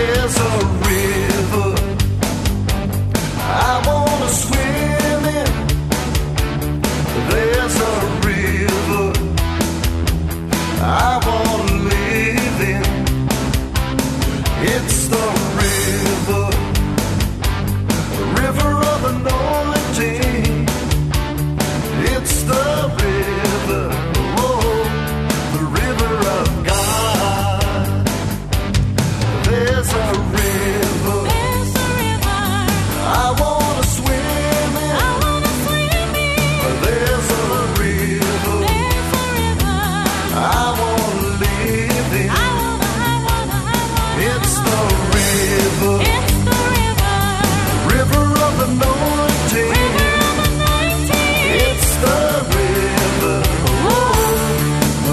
There's a river I wanna swim in. There's a river I wanna live in. It's the river of anointing. It's the river, oh, the river of God. There's a river I wanna swim in. There's a river I wanna live in. It's the river of anointing. It's the river, oh,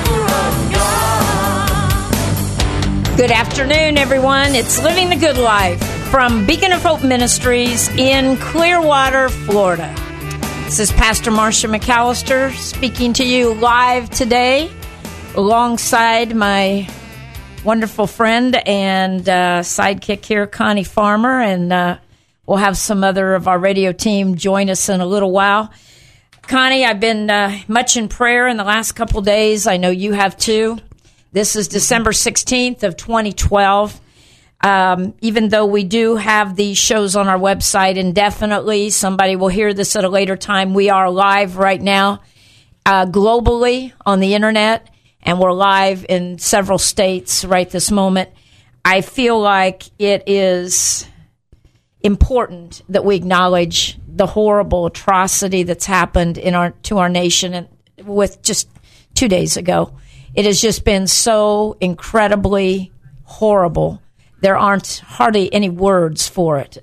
the river of God. Good afternoon, everyone. It's Living the Good Life from Beacon of Hope Ministries in Clearwater, Florida. This is Pastor Marcia McAllister speaking to you live today alongside my wonderful friend and sidekick here, Connie Farmer, and we'll have some other of our radio team join us in a little while. Connie, I've been much in prayer in the last couple days. I know you have too. This is December 16th of 2012. Even though we do have these shows on our website indefinitely, somebody will hear this at a later time. We are live right now globally on the internet, and we're live in several states right this moment. I feel like it is important that we acknowledge the horrible atrocity that's happened to our nation, and with just 2 days ago. It has just been so incredibly horrible. There aren't hardly any words for it.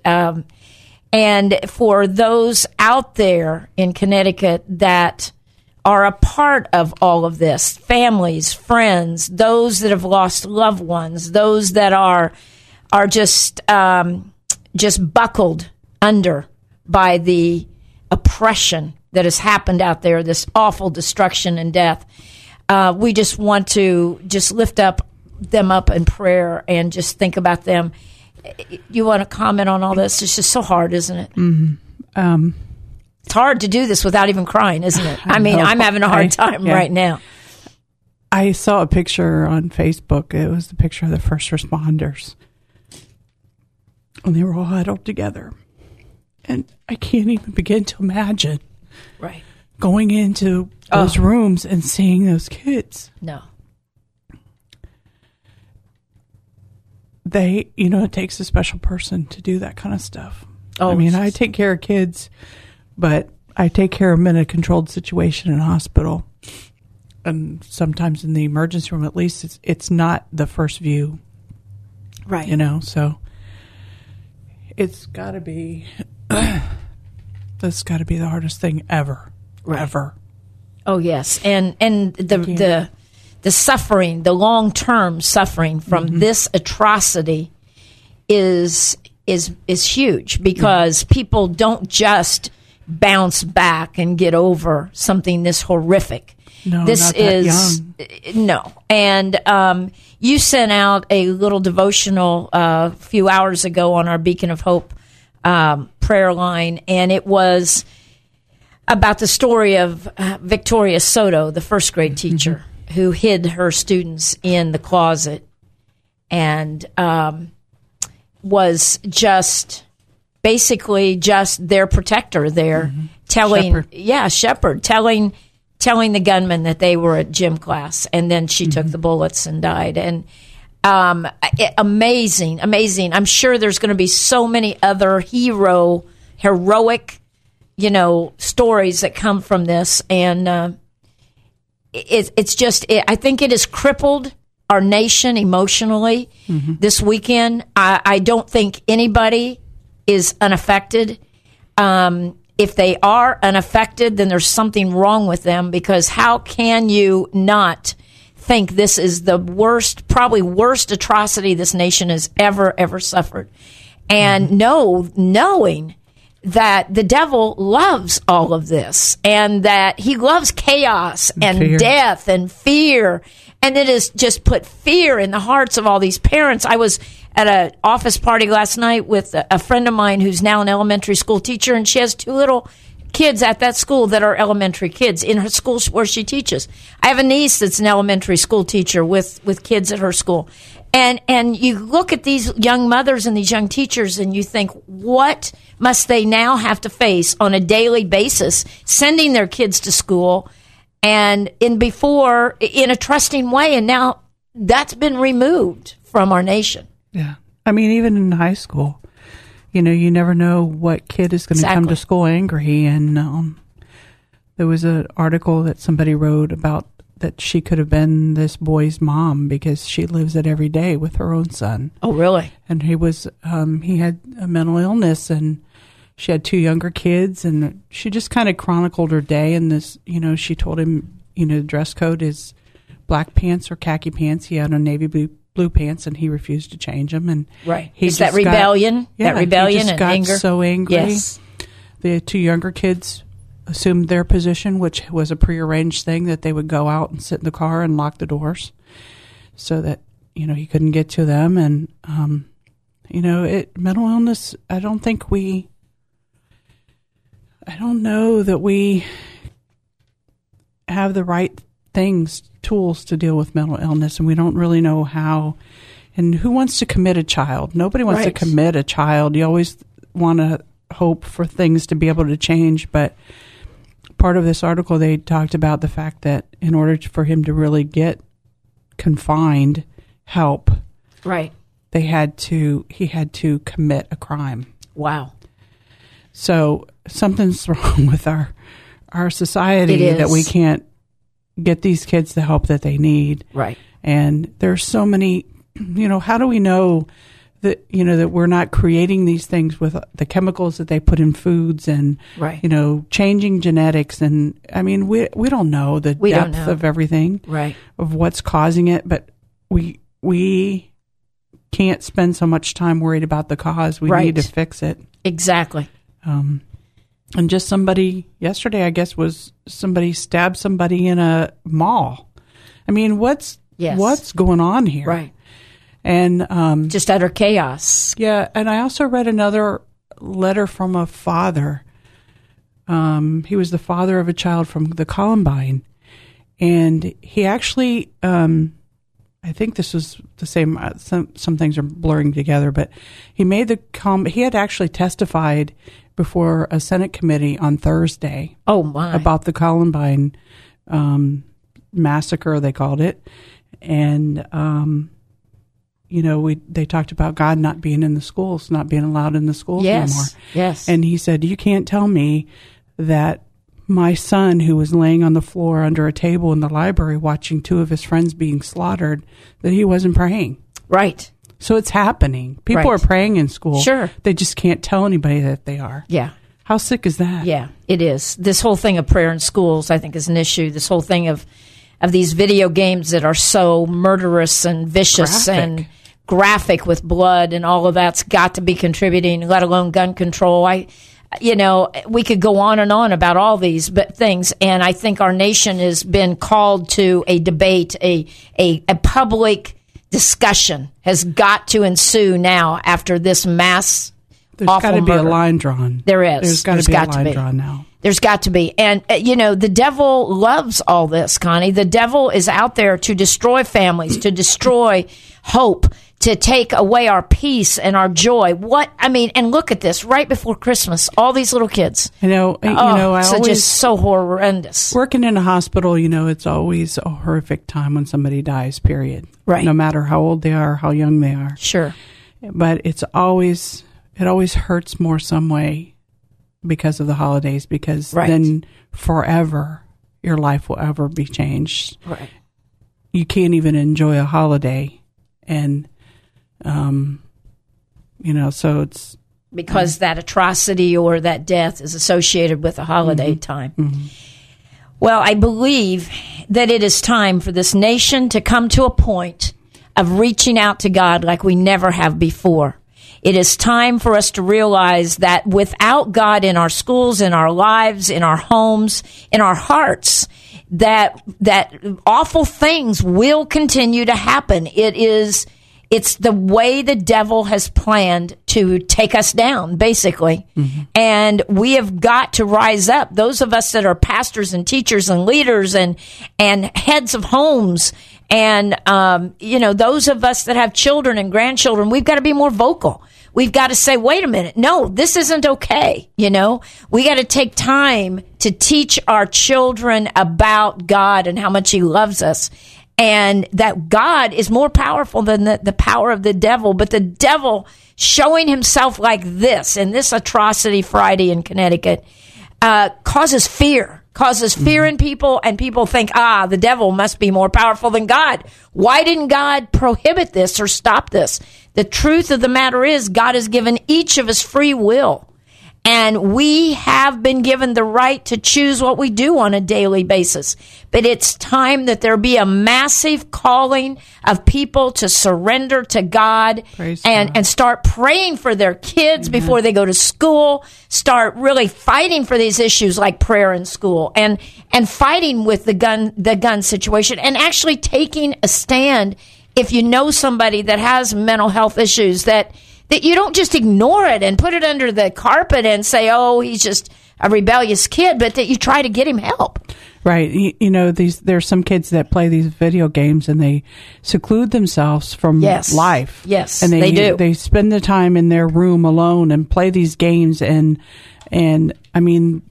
And for those out there in Connecticut that are a part of all of this, families, friends, those that have lost loved ones, those that are just buckled under by the oppression that has happened out there, this awful destruction and death. We just want to just lift them up in prayer and just think about them. You want to comment on all this? It's just so hard, isn't it? Mm-hmm. It's hard to do this without even crying, isn't it? I mean, I'm having a hard time right now. I saw a picture on Facebook. It was the picture of the first responders. And they were all huddled together. And I can't even begin to imagine going into those rooms and seeing those kids. No. It takes a special person to do that kind of stuff. Oh, I mean, I take care of kids, but I take care of them in a controlled situation in a hospital. And sometimes in the emergency room, at least, it's not the first view. Right. So it's got to be, that's got to be the hardest thing ever. Right. Ever. Oh, yes. And the suffering, the long-term suffering from this atrocity is huge, because people don't just bounce back and get over something this horrific. No, this not that young. No. And you sent out a little devotional a few hours ago on our Beacon of Hope prayer line, and it was about the story of Victoria Soto, the first grade teacher, who hid her students in the closet and was just basically just their protector there, Shepherd, telling the gunman that they were at gym class, and then she took the bullets and died. And amazing. I'm sure there's going to be so many other heroic, stories that come from this, and it's just, I think it has crippled our nation emotionally this weekend. I don't think anybody is unaffected. If they are unaffected, then there's something wrong with them, because how can you not think this is the probably worst atrocity this nation has ever suffered? And knowing that the devil loves all of this, and that he loves chaos and death and fear And it has just put fear in the hearts of all these parents. I was at an office party last night with a friend of mine who's now an elementary school teacher, and she has 2 little kids at that school that are elementary kids in her school where she teaches. I have a niece that's an elementary school teacher with kids at her school. And you look at these young mothers and these young teachers and you think, what must they now have to face on a daily basis, sending their kids to school and in a trusting way. And now that's been removed from our nation. Yeah. I mean, even in high school, you never know what kid is going to come to school angry. And there was an article that somebody wrote about that she could have been this boy's mom because she lives it every day with her own son. Oh, really? And he had a mental illness, and she had 2 younger kids, and she just kind of chronicled her day. And this, she told him, the dress code is black pants or khaki pants. He had on navy blue pants, and he refused to change them. And right, is that rebellion? That rebellion he just and got anger. So angry. Yes. The 2 younger kids assumed their position, which was a prearranged thing that they would go out and sit in the car and lock the doors so that, he couldn't get to them. And, mental illness, I don't know that we have the right tools to deal with mental illness, and we don't really know how. And who wants to commit a child? Nobody wants to commit a child. You always want to hope for things to be able to change, but part of this article, they talked about the fact that in order for him to really get confined help, right, he had to commit a crime. Wow. So something's wrong with our society that we can't get these kids the help that they need. Right. And there's so many, how do we know that, that we're not creating these things with the chemicals that they put in foods and, changing genetics. And I mean, we don't know the depth of everything, right, of what's causing it, but we can't spend so much time worried about the cause. We need to fix it. Exactly. And just somebody yesterday, I guess, was somebody stabbed somebody in a mall. I mean, what's going on here? Right. And just utter chaos. Yeah, and I also read another letter from a father. He was the father of a child from the Columbine, and he actually, I think this was the same. Some things are blurring together, but he made he had actually testified before a Senate committee on Thursday. Oh my! About the Columbine massacre, they called it, and they talked about God not being in the schools, not being allowed in the schools anymore. Yes. And he said, you can't tell me that my son, who was laying on the floor under a table in the library watching 2 of his friends being slaughtered, that he wasn't praying. Right. So it's happening. People are praying in school. Sure. They just can't tell anybody that they are. Yeah. How sick is that? Yeah, it is. This whole thing of prayer in schools, I think, is an issue. This whole thing of these video games that are so murderous and vicious and graphic with blood and all of that's got to be contributing, let alone gun control. We could go on and on about all these things, and I think our nation has been called to a debate, a public discussion has got to ensue now after this mass There's got to be a line drawn. There is. There's got to be a line drawn now. There's got to be. And, the devil loves all this, Connie. The devil is out there to destroy families, to destroy hope, to take away our peace and our joy. And look at this, right before Christmas, all these little kids. It's just so horrendous. Working in a hospital, it's always a horrific time when somebody dies, period. Right. No matter how old they are, how young they are. Sure. But it always hurts more some way because of the holidays, because then forever your life will ever be changed. Right. You can't even enjoy a holiday. And, so it's... Because that atrocity or that death is associated with a holiday time. Mm-hmm. Well, I believe that it is time for this nation to come to a point of reaching out to God like we never have before. It is time for us to realize that without God in our schools, in our lives, in our homes, in our hearts, that awful things will continue to happen. It's the way the devil has planned to take us down, basically. And we have got to rise up. Those of us that are pastors and teachers and leaders and heads of homes and, those of us that have children and grandchildren, we've got to be more vocal. We've got to say, wait a minute, no, this isn't okay. We got to take time to teach our children about God and how much he loves us. And that God is more powerful than the power of the devil. But the devil showing himself like this, in this atrocity Friday in Connecticut, causes fear in people, and people think, the devil must be more powerful than God. Why didn't God prohibit this or stop this? The truth of the matter is God has given each of us free will. And we have been given the right to choose what we do on a daily basis. But it's time that there be a massive calling of people to surrender to God and start praying for their kids before they go to school, start really fighting for these issues like prayer in school and fighting with the gun situation and actually taking a stand if you know somebody that has mental health issues that you don't just ignore it and put it under the carpet and say, oh, he's just a rebellious kid, but that you try to get him help. Right. There's some kids that play these video games and they seclude themselves from life. Yes, and they do. They spend the time in their room alone and play these games and I mean,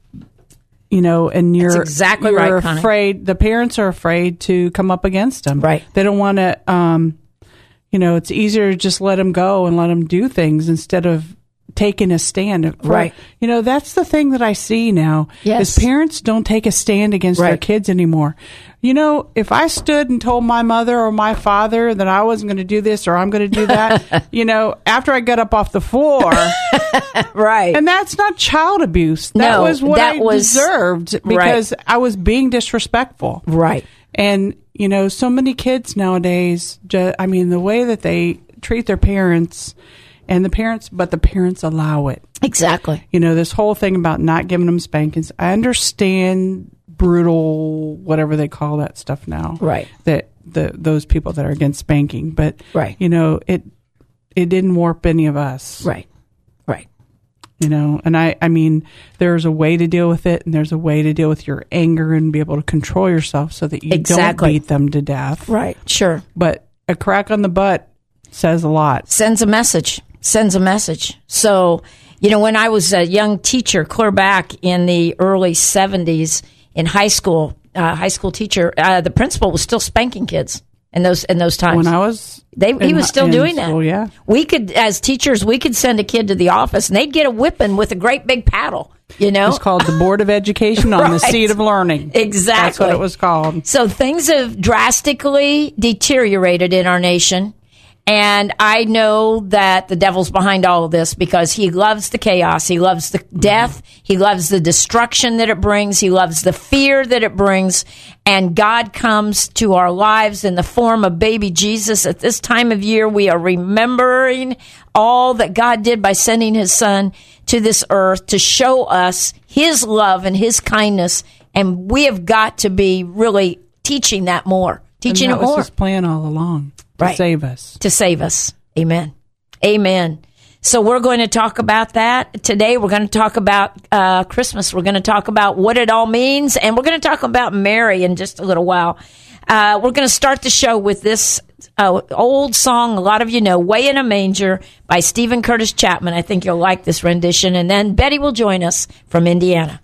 and you're That's exactly you're right, Connie. afraid. The parents are afraid to come up against them. Right. They don't want to. It's easier to just let them go and let them do things instead of taking a stand. Right. That's the thing that I see now. Yes. Is parents don't take a stand against their kids anymore. If I stood and told my mother or my father that I wasn't going to do this or I'm going to do that, after I got up off the floor. Right. And that's not child abuse. That was what I deserved because I was being disrespectful. Right. And, so many kids nowadays, the way that they treat their parents but the parents allow it. Exactly. This whole thing about not giving them spankings. I understand brutal, whatever they call that stuff now. Right. That those people that are against spanking. But, right. It didn't warp any of us. Right. Right. And I mean, there's a way to deal with it, and there's a way to deal with your anger and be able to control yourself so that you don't beat them to death. Right, sure. But a crack on the butt says a lot. Sends a message. So, when I was a young teacher, clear back in the early 70s in high school teacher, the principal was still spanking kids in those times. When I was... he was still doing that. School, yeah. We could, as teachers, send a kid to the office and they'd get a whipping with a great big paddle, It's called the Board of Education on the seat of learning. Exactly. That's what it was called. So things have drastically deteriorated in our nation. And I know that the devil's behind all of this because he loves the chaos. He loves the death. He loves the destruction that it brings. He loves the fear that it brings. And God comes to our lives in the form of baby Jesus. At this time of year, we are remembering all that God did by sending his son to this earth to show us his love and his kindness. And we have got to be really teaching that more. Teaching it more. That was his plan all along. To save us. To save us. Amen. Amen. So we're going to talk about that. Today we're going to talk about Christmas. We're going to talk about what it all means. And we're going to talk about Mary in just a little while. We're going to start the show with this old song a lot of you know, Way in a Manger by Stephen Curtis Chapman. I think you'll like this rendition. And then Betty will join us from Indiana.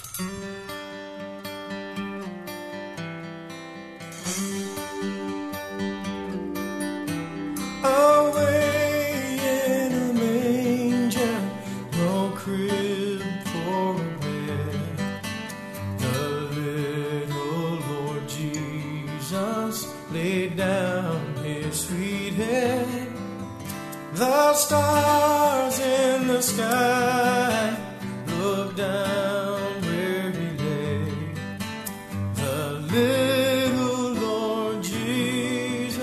The stars in the sky look down where he lay. The little Lord Jesus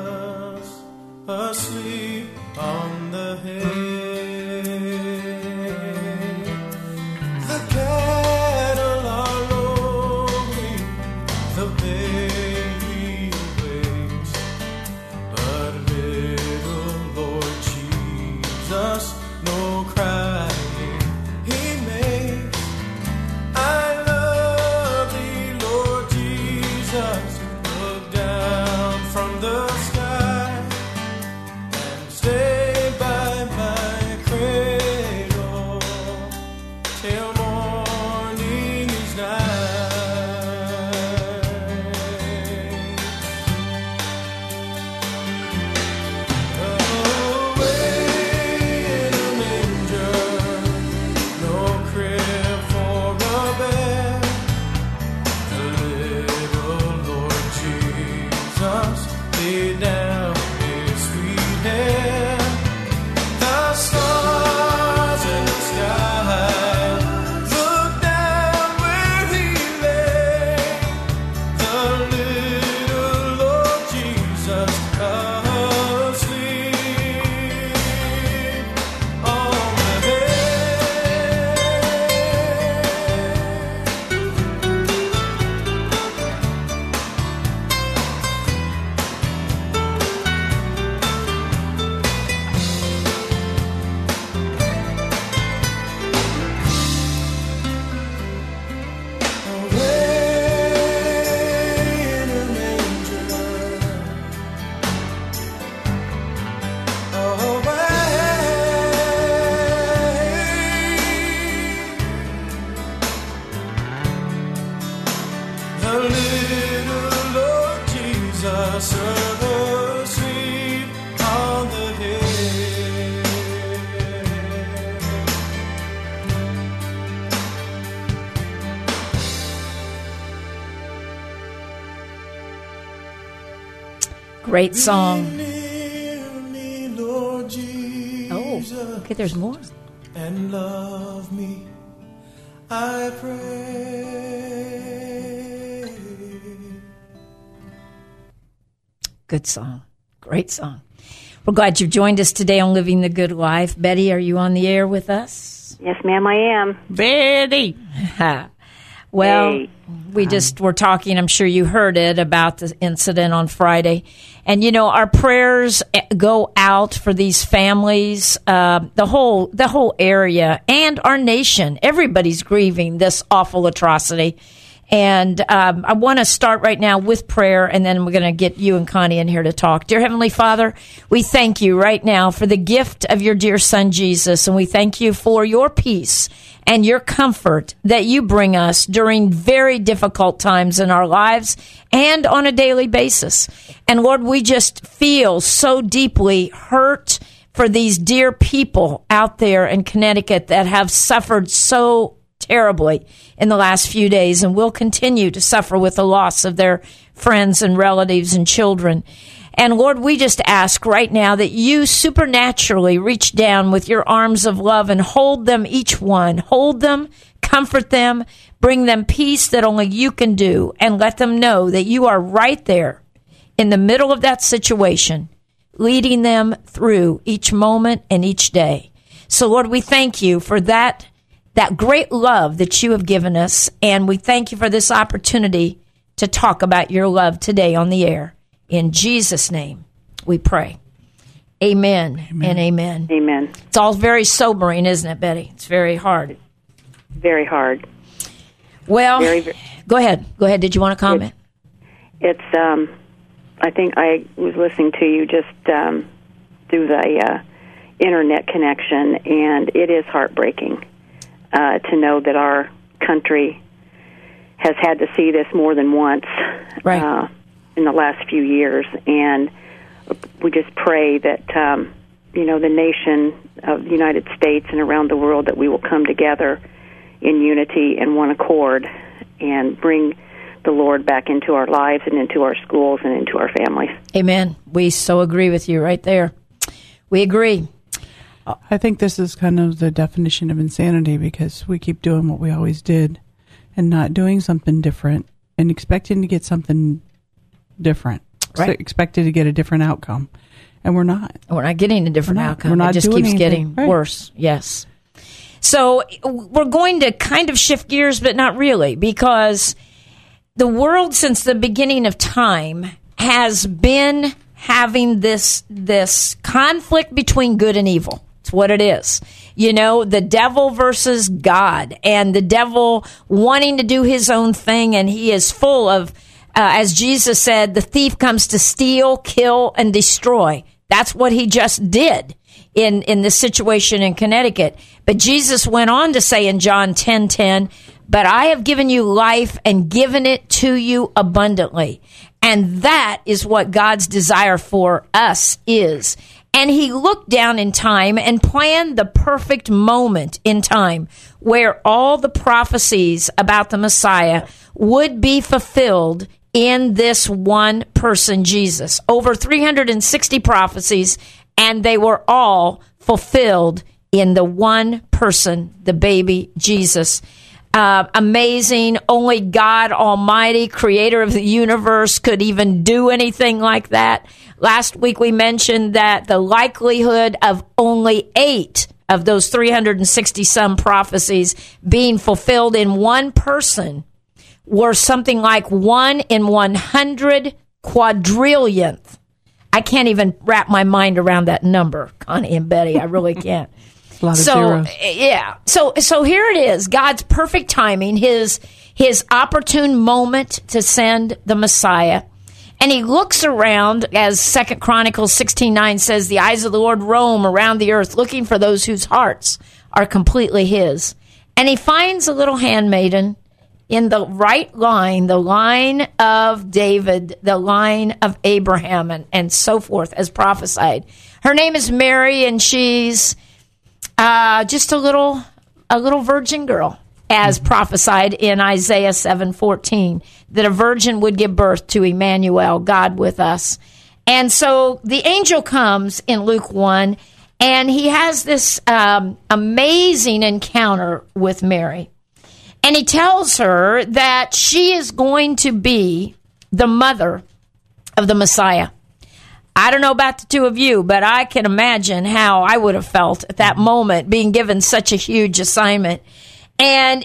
asleep on the hay. The cattle are lowing Great song. Near me, Lord Jesus, Oh, okay, there's more. and love me, I pray. Good song. Great song. We're glad you've joined us today on Living the Good Life. Betty, are you on the air with us? Yes, ma'am, I am. Betty. Well, Hey. we just were talking, I'm sure you heard it, about the incident on Friday. And, you know, our prayers go out for these families, the whole area, and our nation. Everybody's grieving this awful atrocity. And I want to start right now with prayer, and then we're going to get you and Connie in here to talk. Dear Heavenly Father, we thank you right now for the gift of your dear Son, Jesus, and we thank you for your peace and your comfort that you bring us during very difficult times in our lives and on a daily basis. And Lord, we just feel so deeply hurt for these dear people out there in Connecticut that have suffered so terribly in the last few days and will continue to suffer with the loss of their friends and relatives and children. And Lord, we just ask right now that you supernaturally reach down with your arms of love and hold them, each one. Hold them, comfort them, bring them peace that only you can do, and let them know that you are right there in the middle of that situation, leading them through each moment and each day. So Lord, we thank you for that great love that you have given us, and we thank you for this opportunity to talk about your love today on the air. In Jesus' name, we pray. Amen and amen. Amen. It's all very sobering, isn't it, Betty? It's very hard. Very hard. Well, Very. go ahead. Go ahead. Did you want to comment? It's, I think I was listening to you just through the internet connection, and it is heartbreaking to know that our country has had to see this more than once Right. in the last few years. And we just pray that, the nation of the United States and around the world, that we will come together in unity and one accord and bring the Lord back into our lives and into our schools and into our families. Amen. We so agree with you right there. We agree. I think this is kind of the definition of insanity, because we keep doing what we always did and not doing something different and expecting to get something different. Right. So expected to get a different outcome. And we're not. We're not getting a different outcome. We're not it just doing keeps anything. getting Right. worse. Yes. So we're going to kind of shift gears, but not really, because the world since the beginning of time has been having this conflict between good and evil. It's what it is. You know, the devil versus God, and the devil wanting to do his own thing, and he is full of, as Jesus said, the thief comes to steal, kill, and destroy. That's what he just did in this situation in Connecticut. But Jesus went on to say in John 10:10, but I have given you life and given it to you abundantly. And that is what God's desire for us is. And he looked down in time and planned the perfect moment in time where all the prophecies about the Messiah would be fulfilled in this one person, Jesus. Over 360 prophecies, and they were all fulfilled in the one person, the baby Jesus. Amazing. Only God Almighty, creator of the universe, could even do anything like that. Last week we mentioned that the likelihood of only 8 of those 360 some prophecies being fulfilled in one person were something like 1 in 100 quadrillionth. I can't even wrap my mind around that number, Connie and Betty. I really can't. A lot of zeros. Yeah. So here it is. God's perfect timing, his opportune moment to send the Messiah. And he looks around, as 2 Chronicles 16:9 says, the eyes of the Lord roam around the earth, looking for those whose hearts are completely his. And he finds a little handmaiden in the right line, the line of David, the line of Abraham, and so forth, as prophesied. Her name is Mary, and she's just a little virgin girl, as prophesied in Isaiah 7:14, that a virgin would give birth to Emmanuel, God with us. And so the angel comes in Luke 1, and he has this amazing encounter with Mary. And he tells her that she is going to be the mother of the Messiah. I don't know about the two of you, but I can imagine how I would have felt at that moment being given such a huge assignment. And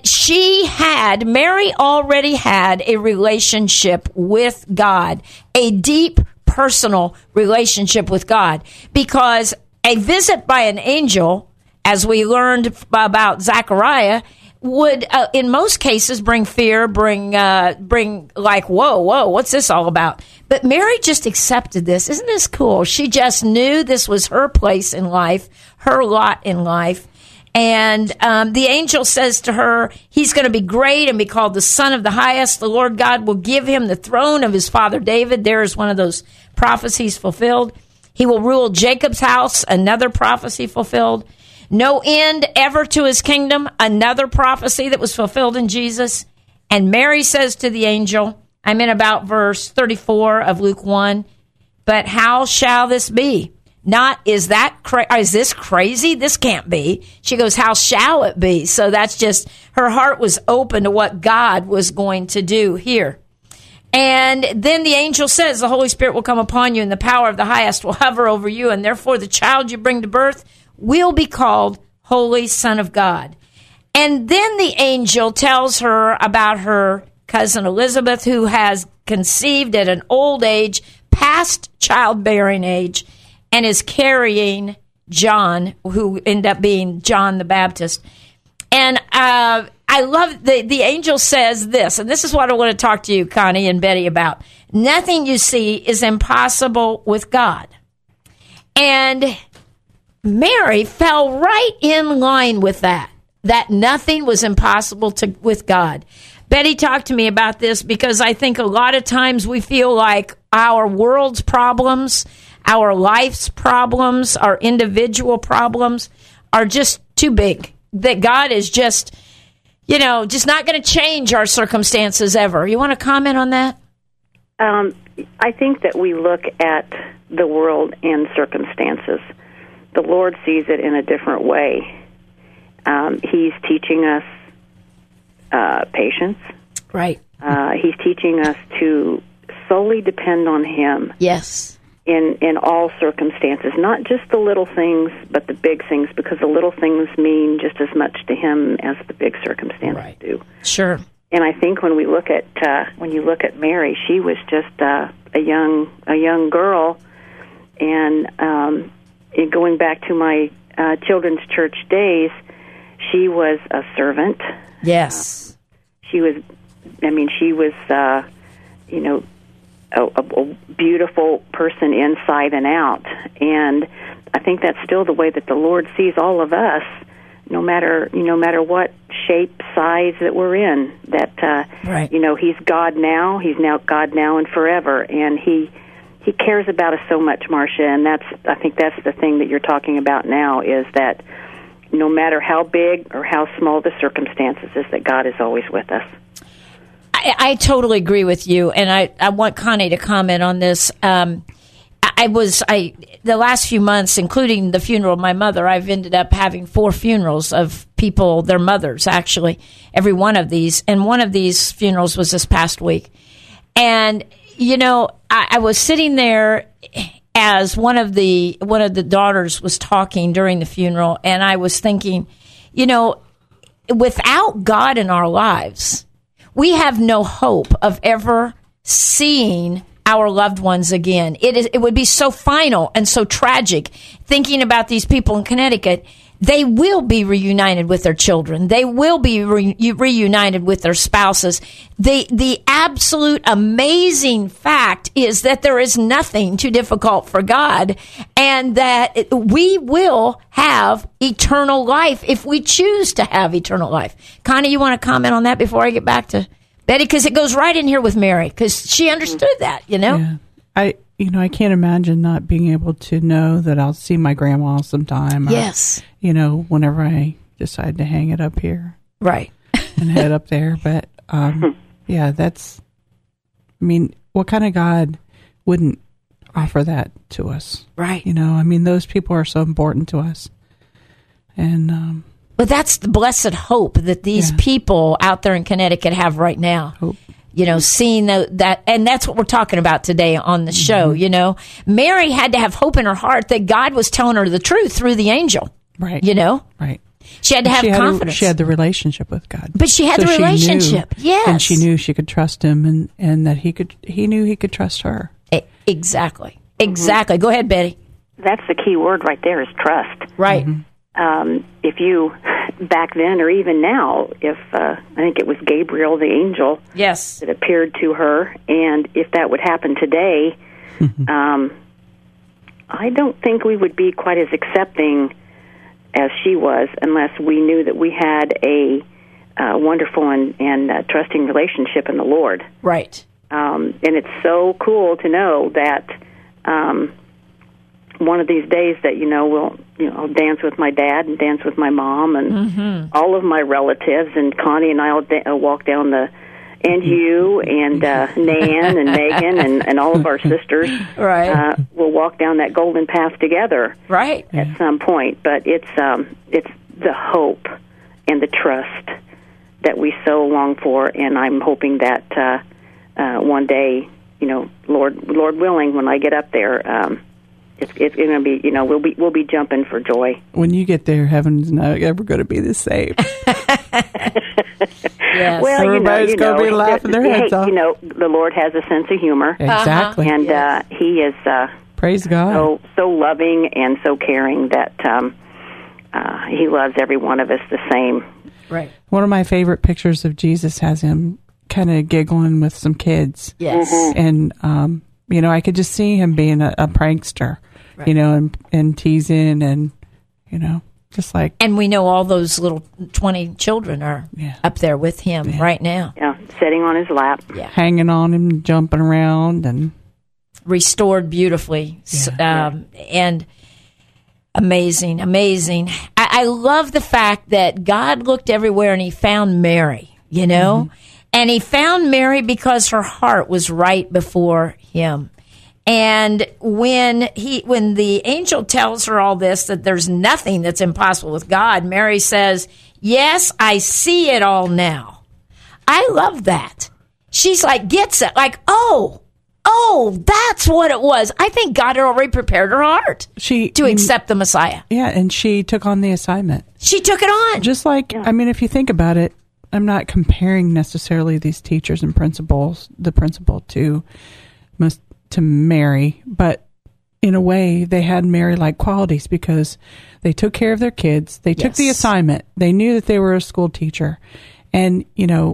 Mary already had a relationship with God, a deep personal relationship with God, because a visit by an angel, as we learned about Zechariah, would, in most cases, bring fear, bring like, whoa, what's this all about? But Mary just accepted this. Isn't this cool? She just knew this was her place in life, her lot in life. And the angel says to her, he's going to be great and be called the Son of the Highest. The Lord God will give him the throne of his father David. There is one of those prophecies fulfilled. He will rule Jacob's house, another prophecy fulfilled. No end ever to his kingdom, another prophecy that was fulfilled in Jesus. And Mary says to the angel, I'm in about verse 34 of Luke 1, but how shall this be? Not, is this crazy? This can't be. She goes, how shall it be? So that's just, her heart was open to what God was going to do here. And then the angel says, the Holy Spirit will come upon you and the power of the highest will hover over you. And therefore the child you bring to birth will be called Holy Son of God. And then the angel tells her about her cousin Elizabeth, who has conceived at an old age, past childbearing age, and is carrying John, who ended up being John the Baptist. And I love, the angel says this, and this is what I want to talk to you, Connie and Betty, about. Nothing you see is impossible with God. And Mary fell right in line with that nothing was impossible with God. Betty talked to me about this because I think a lot of times we feel like our world's problems, our life's problems, our individual problems are just too big. That God is just not going to change our circumstances ever. You want to comment on that? I think that we look at the world and circumstances. The Lord sees it in a different way. He's teaching us patience. Right. He's teaching us to solely depend on Him. Yes. In all circumstances, not just the little things, but the big things, because the little things mean just as much to Him as the big circumstances do. Sure. And I think when you look at Mary, she was just a young girl, and going back to my children's church days, she was a servant. Yes. She was a beautiful person inside and out. And I think that's still the way that the Lord sees all of us, no matter what shape, size that we're in. That right. He's God now. He's now God now and forever, and He cares about us so much, Marcia. And I think that's the thing that you're talking about now, is that no matter how big or how small the circumstances is, that God is always with us. I totally agree with you, and I want Connie to comment on this. The last few months, including the funeral of my mother, I've ended up having 4 funerals of people, their mothers, actually, every one of these. And one of these funerals was this past week. And, I was sitting there as one of the daughters was talking during the funeral, and I was thinking, without God in our lives, we have no hope of ever seeing our loved ones again. It would be so final and so tragic thinking about these people in Connecticut. They will be reunited with their children. They will be reunited with their spouses. The absolute amazing fact is that there is nothing too difficult for God, and that we will have eternal life if we choose to have eternal life. Connie, you want to comment on that before I get back to Betty? Because it goes right in here with Mary, because she understood that, Yeah. I can't imagine not being able to know that I'll see my grandma sometime. Yes. Whenever I decide to hang it up here. Right. And head up there. But, what kind of God wouldn't offer that to us. Right. You know, I mean, those people are so important to us. And But that's the blessed hope that these Yeah. people out there in Connecticut have right now. Hope. You know, seeing that, and that's what we're talking about today on the show. Mm-hmm. You know, Mary had to have hope in her heart that God was telling her the truth through the angel. right. You know, Right. she had to have confidence. She had the relationship with God. But she had the she knew- relationship, yes. And she knew she could trust him and that he knew he could trust her. Exactly. Exactly. Go ahead, Betty. That's the key word right there is trust. Right. If you, back then or even now, if I think it was Gabriel, the angel, Yes. that appeared to her, and if that would happen today, I don't think we would be quite as accepting as she was unless we knew that we had a wonderful and trusting relationship in the Lord. Right. And it's so cool to know that one of these days that, we'll, I'll dance with my dad and dance with my mom and all of my relatives, and Connie and I will walk down and you and Nan and Megan and all of our sisters Right. will walk down that golden path together Right. at some point. But it's the hope and the trust that we so long for, and I'm hoping that one day, Lord willing, when I get up there, it's going to be, we'll be jumping for joy. When you get there, heaven's not ever going to be the same. Yes. Well, Everybody's gonna be laughing their heads off. The Lord has a sense of humor, Exactly. and He is Praise God. so loving and so caring that He loves every one of us the same. Right. One of my favorite pictures of Jesus has him kind of giggling with some kids. Yes. And, I could just see him being a prankster, Right. and teasing and, just like. And we know all those little 20 children are Yeah. up there with him right now. Yeah, sitting on His lap. Yeah. Hanging on him, jumping around, and Restored beautifully. And amazing. I love the fact that God looked everywhere and He found Mary, and He found Mary because her heart was right before Him. And when the angel tells her all this, that there's nothing that's impossible with God, Mary says, "Yes, I see it all now." I love that. She's like, gets it. Like, oh, that's what it was. I think God had already prepared her heart to accept the Messiah. Yeah, and she took on the assignment. She took it on. Just like, if you think about it, I'm not comparing necessarily these teachers and the principal to Mary, but in a way they had Mary-like qualities because they took care of their kids. They took the assignment. They knew that they were a school teacher. And,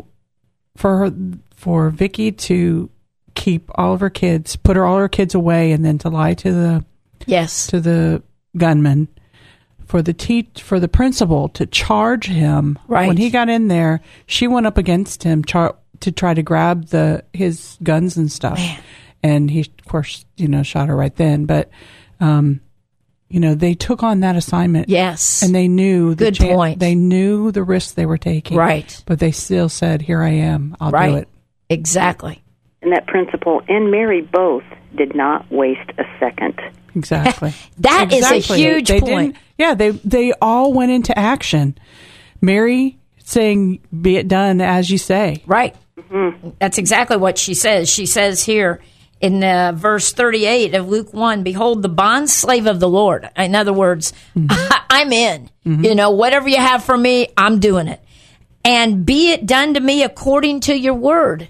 for Vicky to keep all of her kids, put all her kids away, and then to lie to the gunman, for the principal to charge him when he got in there, she went up against him to try to grab his guns and stuff. Man. And he, of course, shot her right then. But, they took on that assignment. Yes. And they knew Good point. They knew the risks they were taking. Right. But they still said, "Here I am. I'll do it." Exactly. And that principal and Mary both did not waste a second. Exactly. That is a huge They point. they all went into action. Mary saying, "Be it done as you say." Right. Mm-hmm. That's exactly what she says. She says here in verse 38 of Luke 1, "Behold, the bondslave of the Lord." In other words, I'm in. Whatever you have for me, I'm doing it. "And be it done to me according to your word."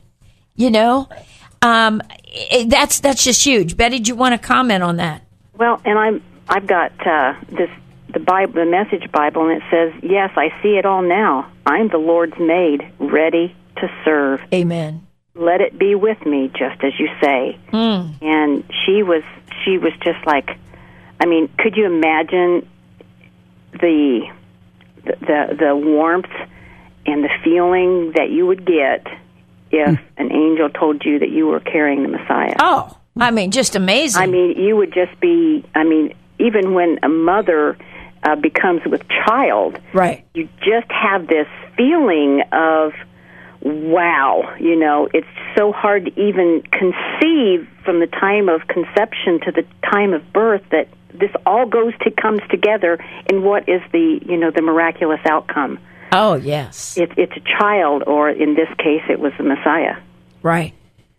That's just huge. Betty, do you want to comment on that? Well, and I've got the Bible, the Message Bible, and it says, "Yes, I see it all now. I'm the Lord's maid, ready to serve. Amen. Let it be with me, just as you say." And she was just like, could you imagine the warmth and the feeling that you would get if an angel told you that you were carrying the Messiah? Oh, just amazing. You would just be, even when a mother becomes with child, right. you just have this feeling of, wow, it's so hard to even conceive from the time of conception to the time of birth that this all comes together in what is the miraculous outcome. Oh, yes. It's a child, or in this case, it was the Messiah. Right.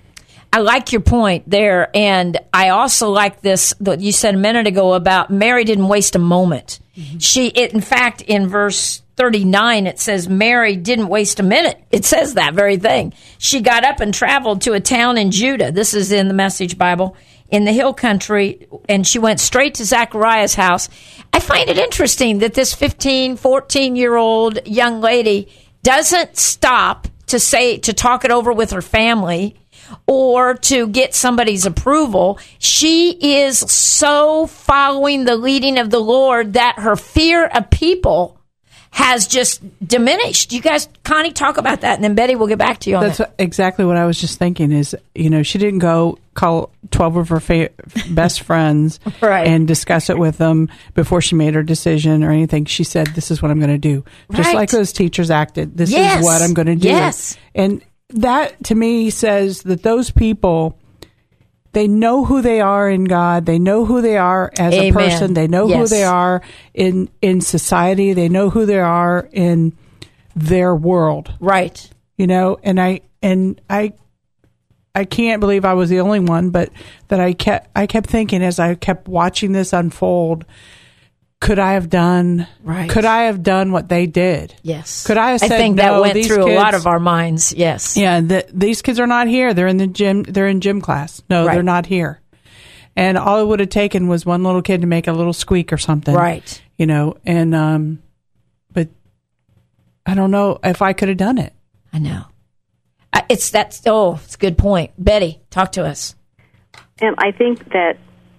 I like your point there, and I also like this that you said a minute ago about Mary didn't waste a moment. In fact, in verse 39, it says Mary didn't waste a minute. It says that very thing. She got up and traveled to a town in Judah. This is in the Message Bible, in the hill country, and she went straight to Zechariah's house. I find it interesting that this 14-year-old young lady doesn't stop to talk it over with her family or to get somebody's approval. She is so following the leading of the Lord that her fear of people has just diminished. You guys, Connie, talk about that, and then Betty will get back to you on that. That's exactly what I was just thinking is, she didn't go call 12 of her best friends right. and discuss it with them before she made her decision or anything. She said, this is what I'm going to do. Just right. like those teachers acted. This yes. is what I'm going to do. Yes. And that, to me, says that those people, they know who they are in God. They know who they are as Amen. a person. They know yes. who they are in society. They know who they are in their world. Right. And I can't believe I was the only one, but that I kept thinking as I kept watching this unfold, could I have done what they did? Yes. Could I have said, I think that no, went these through kids, a lot of our minds. Yes. Yeah. These kids are not here. They're in the gym. They're in gym class. No, right. they're not here. And all it would have taken was one little kid to make a little squeak or something. Right. And, but I don't know if I could have done it. I know. It's a good point. Betty, talk to us. And I think that,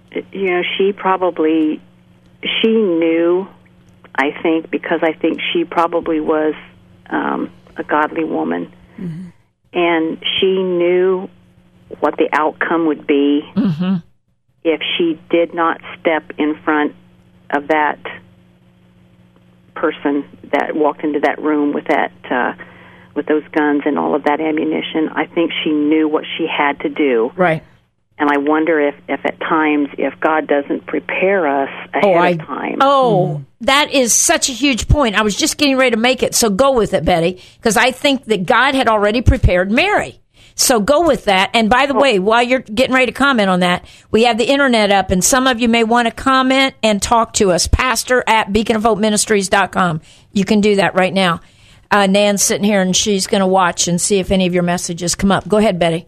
she knew, I think, because I think she probably was a godly woman. Mm-hmm. And she knew what the outcome would be mm-hmm. if she did not step in front of that person that walked into that room with with those guns and all of that ammunition. I think she knew what she had to do. Right. And I wonder if at times, if God doesn't prepare us ahead of time. That is such a huge point. I was just getting ready to make it, so go with it, Betty, because I think that God had already prepared Mary. So go with that. And by the way, while you're getting ready to comment on that, we have the internet up, and some of you may want to comment and talk to us. pastor@beaconofhopeministries.com. You can do that right now. Nan's sitting here, and she's going to watch and see if any of your messages come up. Go ahead, Betty.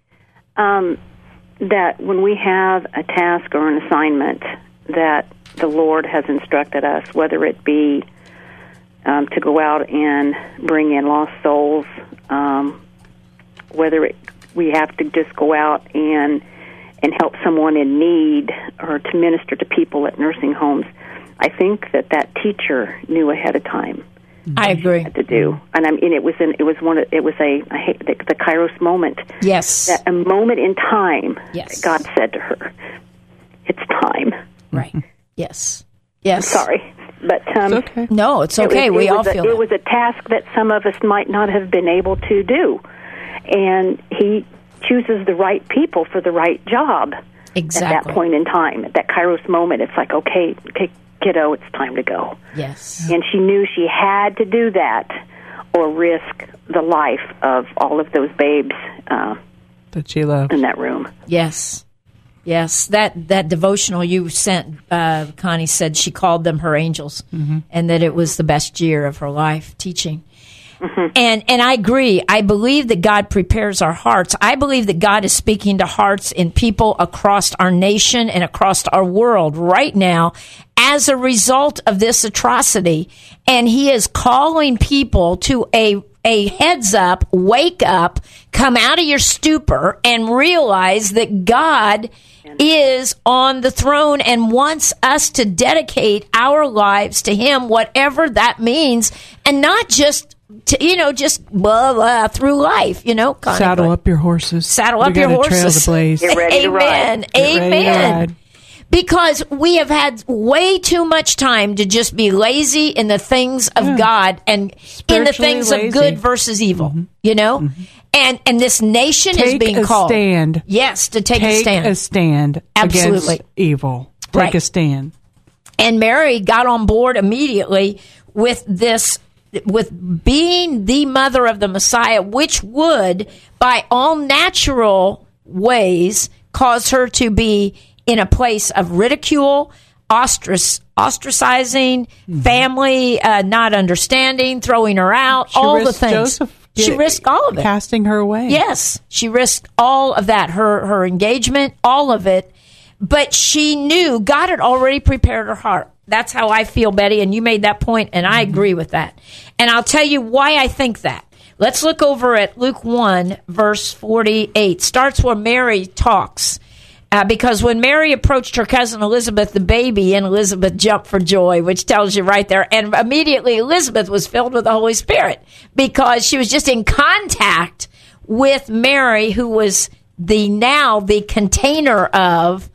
That when we have a task or an assignment that the Lord has instructed us, whether it be to go out and bring in lost souls, whether we have to just go out and help someone in need or to minister to people at nursing homes, I think that teacher knew ahead of time. I agree. To do, and it was the Kairos moment. Yes, that a moment in time. Yes, God said to her, "It's time." Right. Yes. Yes. I'm sorry, but it's okay. No, it's okay. We all feel it was a task that some of us might not have been able to do, and He chooses the right people for the right job. Exactly. At that point in time, at that Kairos moment, it's like, okay, kiddo, it's time to go. Yes. And she knew she had to do that or risk the life of all of those babes that she loved in that room. Yes. Yes. That devotional you sent, Connie said she called them her angels, mm-hmm. and that it was the best year of her life teaching. Mm-hmm. And I agree. I believe that God prepares our hearts. I believe that God is speaking to hearts in people across our nation and across our world right now as a result of this atrocity. And He is calling people to a heads up, wake up, come out of your stupor, and realize that God is on the throne and wants us to dedicate our lives to Him, whatever that means, and not just just blah, blah, through life, Connie, Saddle up your horses. Saddle up your horses. Trail the blaze. Get ready to ride. Amen. Because we have had way too much time to just be lazy in the things of God and in the things lazy. of good versus evil, you know? And this nation is Take being a called. stand. Yes, to take a Take stand. a stand Absolutely. against evil. Take Right. a stand. And Mary got on board immediately with this, with being the mother of the Messiah, which would, by all natural ways, cause her to be in a place of ridicule, ostracizing, family not understanding, throwing her out, She all the risked things. Joseph She risked all of it. casting her away. Yes, she risked all of that, her engagement, all of it. But she knew God had already prepared her heart. That's how I feel, Betty, and you made that point, and I agree with that. And I'll tell you why I think that. Let's look over at Luke 1, verse 48. Starts where Mary talks. Because when Mary approached her cousin Elizabeth, the baby in Elizabeth jumped for joy, which tells you right there. And immediately Elizabeth was filled with the Holy Spirit because she was just in contact with Mary, who was the container of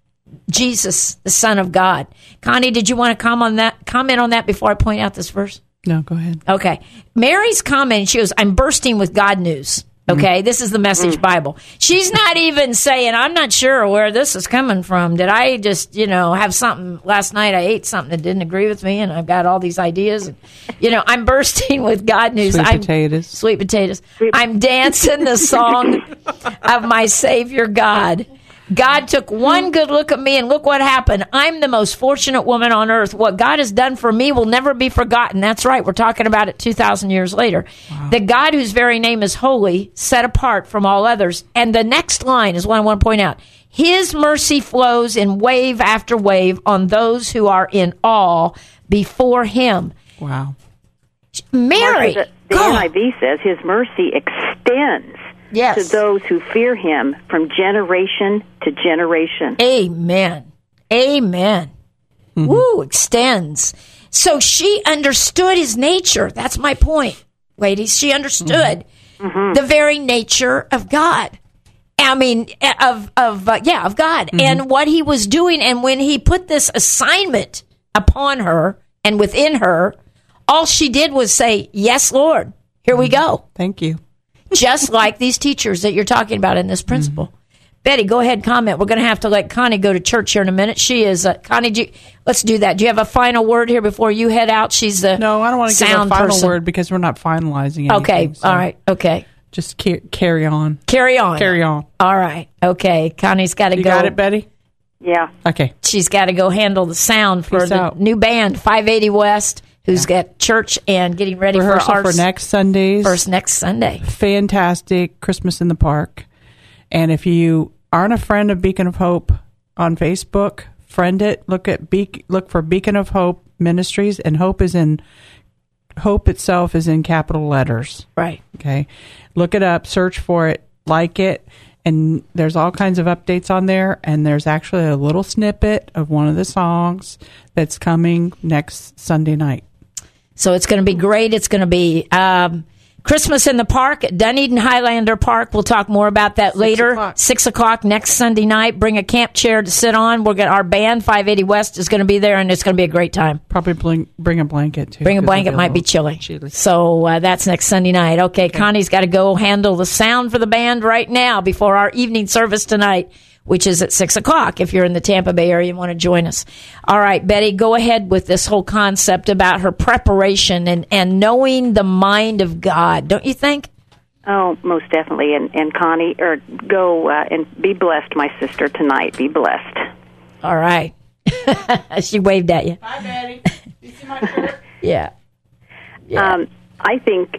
Jesus, the Son of God. Connie, did you want to comment on that before I point out this verse? No, go ahead. Okay. Mary's comment, she goes, I'm bursting with God news. Okay, this is the Message Bible. She's not even saying, I'm not sure where this is coming from. Did I just, have something, last night I ate something that didn't agree with me and I've got all these ideas. And, I'm bursting with God news. Sweet potatoes. I'm dancing the song of my Savior God. God took one good look at me and look what happened. I'm the most fortunate woman on earth. What God has done for me will never be forgotten. That's right. We're talking about it 2,000 years later. Wow. The God whose very name is holy, set apart from all others. And the next line is what I want to point out. His mercy flows in wave after wave on those who are in awe before him. Wow. Mary. The NIV says his mercy extends to those who fear him from generation to generation. Amen. Amen. Mm-hmm. Woo, extends. So she understood his nature. That's my point, ladies. She understood the very nature of God. I mean, of God and what he was doing. And when he put this assignment upon her and within her, all she did was say, yes, Lord, here we go. Thank you. Just like these teachers that you're talking about in this principle. Betty, go ahead and comment. We're going to have to let Connie go to church here in a minute. She is, Connie, let's do that. Do you have a final word here before you head out? She's the No, I don't want to give a final word because we're not finalizing anything. Okay, so all right, okay. Just carry on. Carry on. Carry on. All right, okay. Connie's got to go. You got it, Betty? Yeah. Okay. She's got to go handle the sound for Peace the out. new band, 580 West, who's got church and getting ready Rehearsal for next Sundays. First next Sunday. Fantastic Christmas in the Park. And if you aren't a friend of Beacon of Hope on Facebook, friend it. Look for Beacon of Hope Ministries, and Hope itself is in capital letters. Right. Okay. Look it up, search for it, like it, and there's all kinds of updates on there, and there's actually a little snippet of one of the songs that's coming next Sunday night. So it's going to be great. It's going to be Christmas in the Park at Dunedin Highlander Park. We'll talk more about that later. 6 o'clock next Sunday night. Bring a camp chair to sit on. Our band, 580 West, is going to be there, and it's going to be a great time. Probably bring a blanket, too. Bring a blanket. Might be chilly. So that's next Sunday night. Okay, Connie's got to go handle the sound for the band right now before our evening service tonight, which is at 6 o'clock if you're in the Tampa Bay area and want to join us. All right, Betty, go ahead with this whole concept about her preparation and knowing the mind of God, don't you think? Oh, most definitely. And Connie, go and be blessed, my sister, tonight. Be blessed. All right. She waved at you. Bye, Betty. You see my shirt? Yeah. I think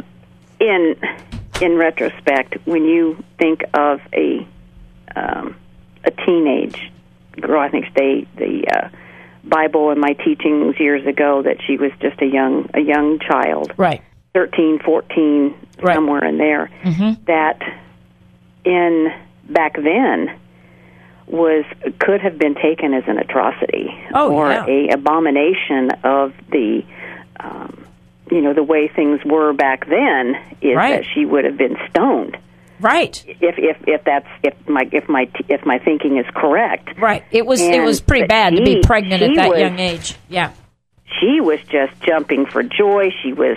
in retrospect, when you think of a teenage girl, I think the Bible and my teachings years ago that she was just a young child, right? 13, 14, right. Somewhere in there. Mm-hmm. That back then could have been taken as an atrocity a abomination of the the way things were back then is that she would have been stoned. Right. If my thinking is correct. Right. It was pretty bad to be pregnant at that young age. Yeah. She was just jumping for joy. She was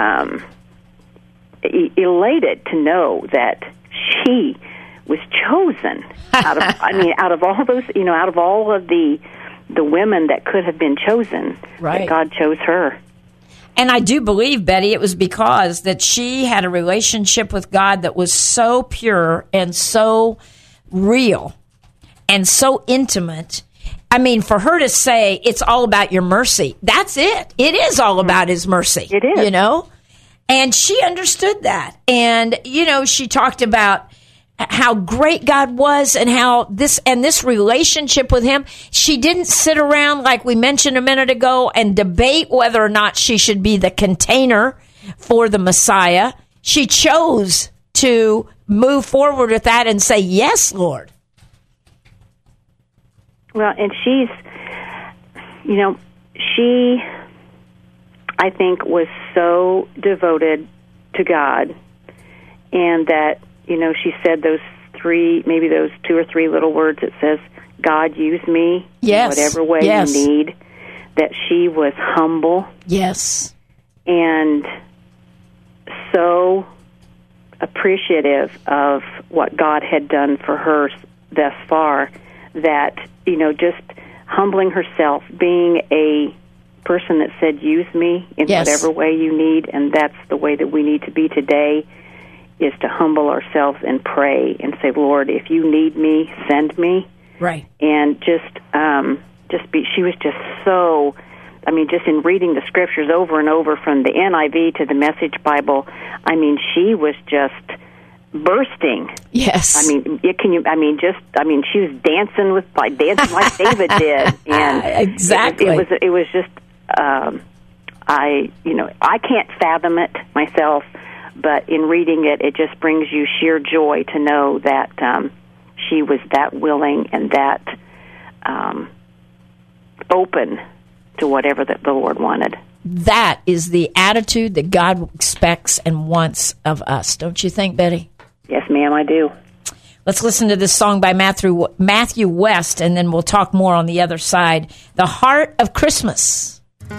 elated to know that she was chosen out of all those, out of all of the women that could have been chosen. Right. That God chose her. And I do believe, Betty, it was because that she had a relationship with God that was so pure and so real and so intimate. I mean, for her to say, it's all about your mercy, that's it. It is all about his mercy. It is. And she understood that. And, she talked about how great God was and how this relationship with him, she didn't sit around, like we mentioned a minute ago, and debate whether or not she should be the container for the Messiah. She chose to move forward with that and say, yes, Lord. Well, and she, I think, was so devoted to God, and that, she said those two or three little words that says, God, use me in whatever way you need, that she was humble. Yes. And so appreciative of what God had done for her thus far, that, just humbling herself, being a person that said, use me in whatever way you need, and that's the way that we need to be today, is to humble ourselves and pray and say, Lord, if you need me, send me. Right. And she was just so, just in reading the scriptures over and over from the NIV to the Message Bible, she was just bursting. Yes. she was dancing like David did. And exactly. It was just, I can't fathom it myself, but in reading it, it just brings you sheer joy to know that she was that willing and that open to whatever the Lord wanted. That is the attitude that God expects and wants of us. Don't you think, Betty? Yes, ma'am, I do. Let's listen to this song by Matthew West, and then we'll talk more on the other side. The Heart of Christmas.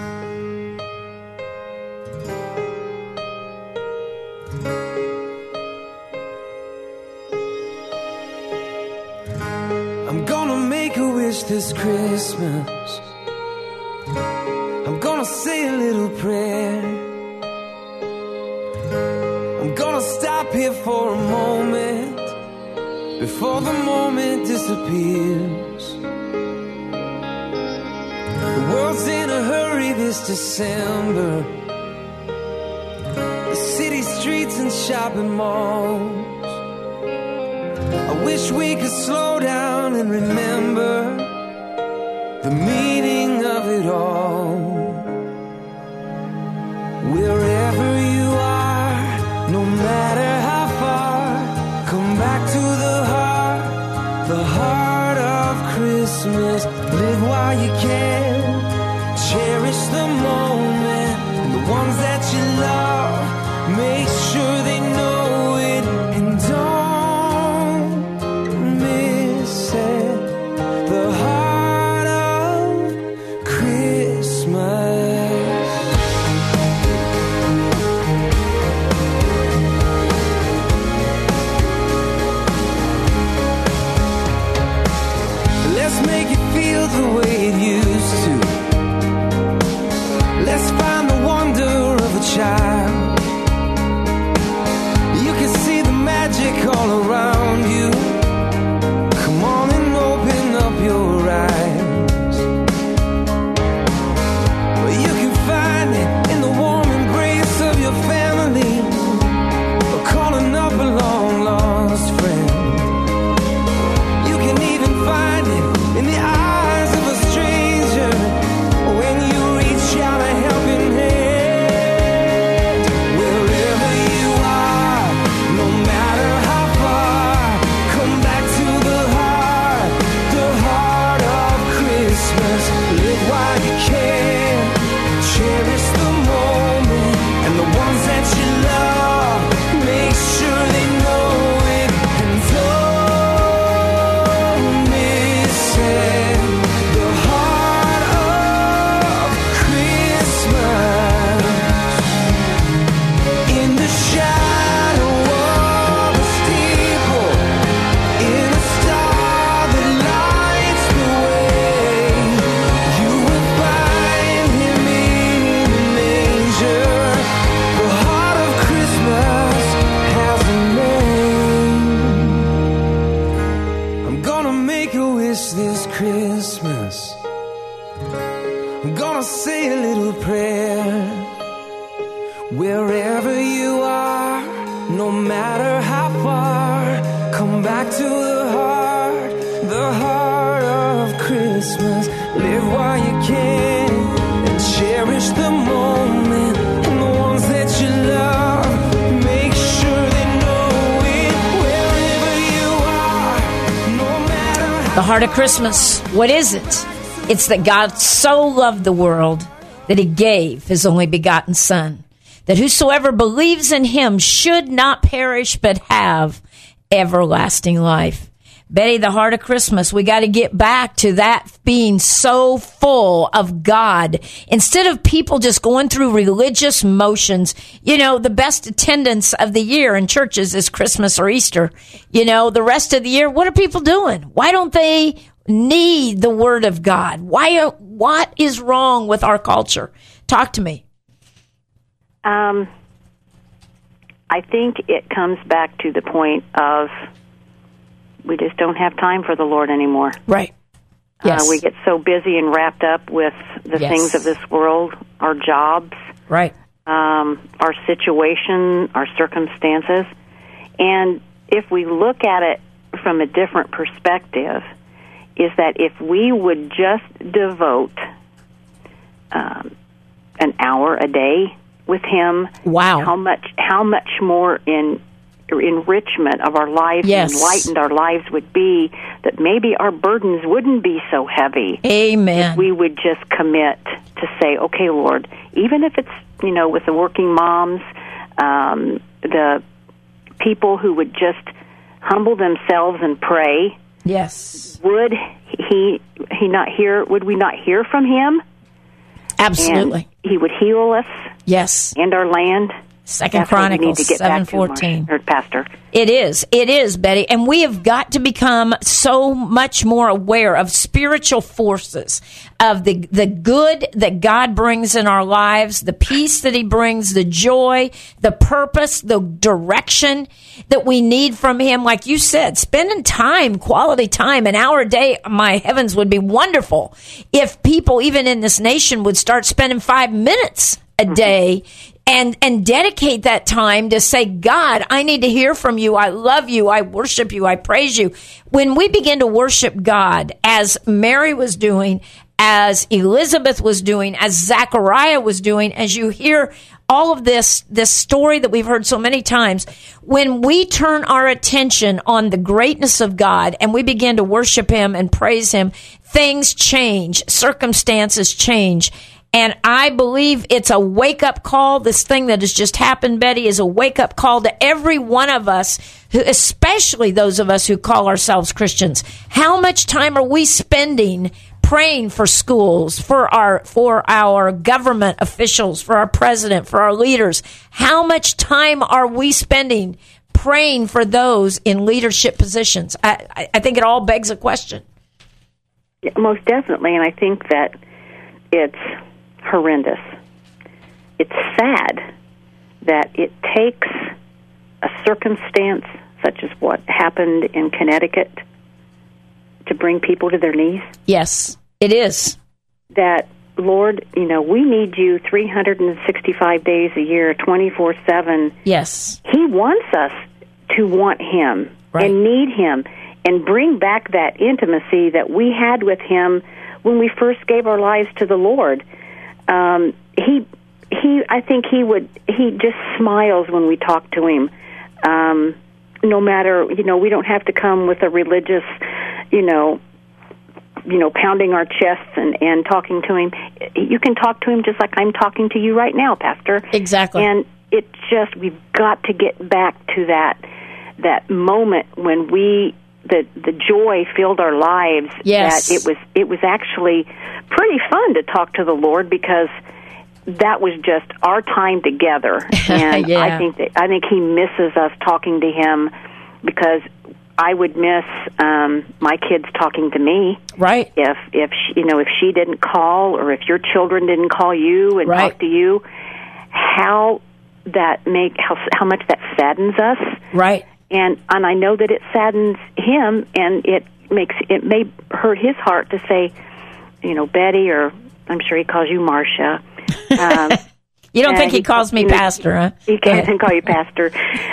I'm gonna make a wish this Christmas. I'm gonna say a little prayer. I'm gonna stop here for a moment before the moment disappears. The world's in a hurry this December. The city streets and shopping malls. I wish we could slow down and remember the meaning of it all. Wherever you are, no matter how far, come back to the heart of Christmas. Live while you can, cherish the moment, and the ones that you love, make sure they know it, and don't miss it. The heart of Christmas. Let's make it feel the way it used I'm gonna say a little prayer. Wherever you are, no matter how far, come back to the heart of Christmas. Live while you can and cherish the moment and the ones that you love. Make sure they know it. Wherever you are, no matter how. The heart of Christmas, what is it? It's that God so loved the world that he gave his only begotten Son, that whosoever believes in him should not perish but have everlasting life. Betty, the heart of Christmas, we got to get back to that being so full of God. Instead of people just going through religious motions, you know, the best attendance of the year in churches is Christmas or Easter. You know, the rest of the year, what are people doing? Why don't they need the Word of God? What is wrong with our culture? Talk to me. I think it comes back to the point of we just don't have time for the Lord anymore. Right. Yes. We get so busy and wrapped up with the things of this world, our jobs, right, our situation, our circumstances. And if we look at it from a different perspective, is that if we would just devote an hour a day with Him, wow, how much more enrichment of our lives, yes, and enlightened our lives would be, that maybe our burdens wouldn't be so heavy. Amen. If we would just commit to say, okay, Lord, even if it's, you know, with the working moms, the people who would just humble themselves and pray, yes, would he not hear? Would we not hear from Him? Absolutely. And He would heal us. Yes. And our land. Second Chronicles 7:14. Pastor. It is, Betty. And we have got to become so much more aware of spiritual forces, of the good that God brings in our lives, the peace that He brings, the joy, the purpose, the direction that we need from Him. Like you said, spending time, quality time, an hour a day, my heavens, would be wonderful if people, even in this nation, would start spending 5 minutes a day and dedicate that time to say, God, I need to hear from you. I love you. I worship you. I praise you. When we begin to worship God, as Mary was doing, as Elizabeth was doing, as Zechariah was doing, as you hear all of this story that we've heard so many times, when we turn our attention on the greatness of God and we begin to worship Him and praise Him, things change, circumstances change. And I believe it's a wake-up call. This thing that has just happened, Betty, is a wake-up call to every one of us, especially those of us who call ourselves Christians. How much time are we spending praying for schools, for our government officials, for our president, for our leaders? How much time are we spending praying for those in leadership positions? I think it all begs a question. Yeah, most definitely, and I think that it's horrendous. It's sad that it takes a circumstance such as what happened in Connecticut to bring people to their knees. Yes, it is. That, Lord, you know, we need you 365 days a year, 24/7. Yes. He wants us to want Him, right, and need Him, and bring back that intimacy that we had with Him when we first gave our lives to the Lord. I think he just smiles when we talk to Him. No matter, you know, we don't have to come with a religious, you know, pounding our chests and talking to Him. You can talk to Him just like I'm talking to you right now, Pastor. Exactly. And it just, we've got to get back to that moment when the joy filled our lives. Yes. That it was actually pretty fun to talk to the Lord, because that was just our time together. And yeah. I think He misses us talking to Him, because I would miss my kids talking to me. Right. If she didn't call, or if your children didn't call you and right, talk to you, how much that saddens us. Right. And I know that it saddens Him, and it may hurt His heart to say, Betty, or I'm sure he calls you Marcia. You don't think he calls me pastor, huh? He can't call you pastor.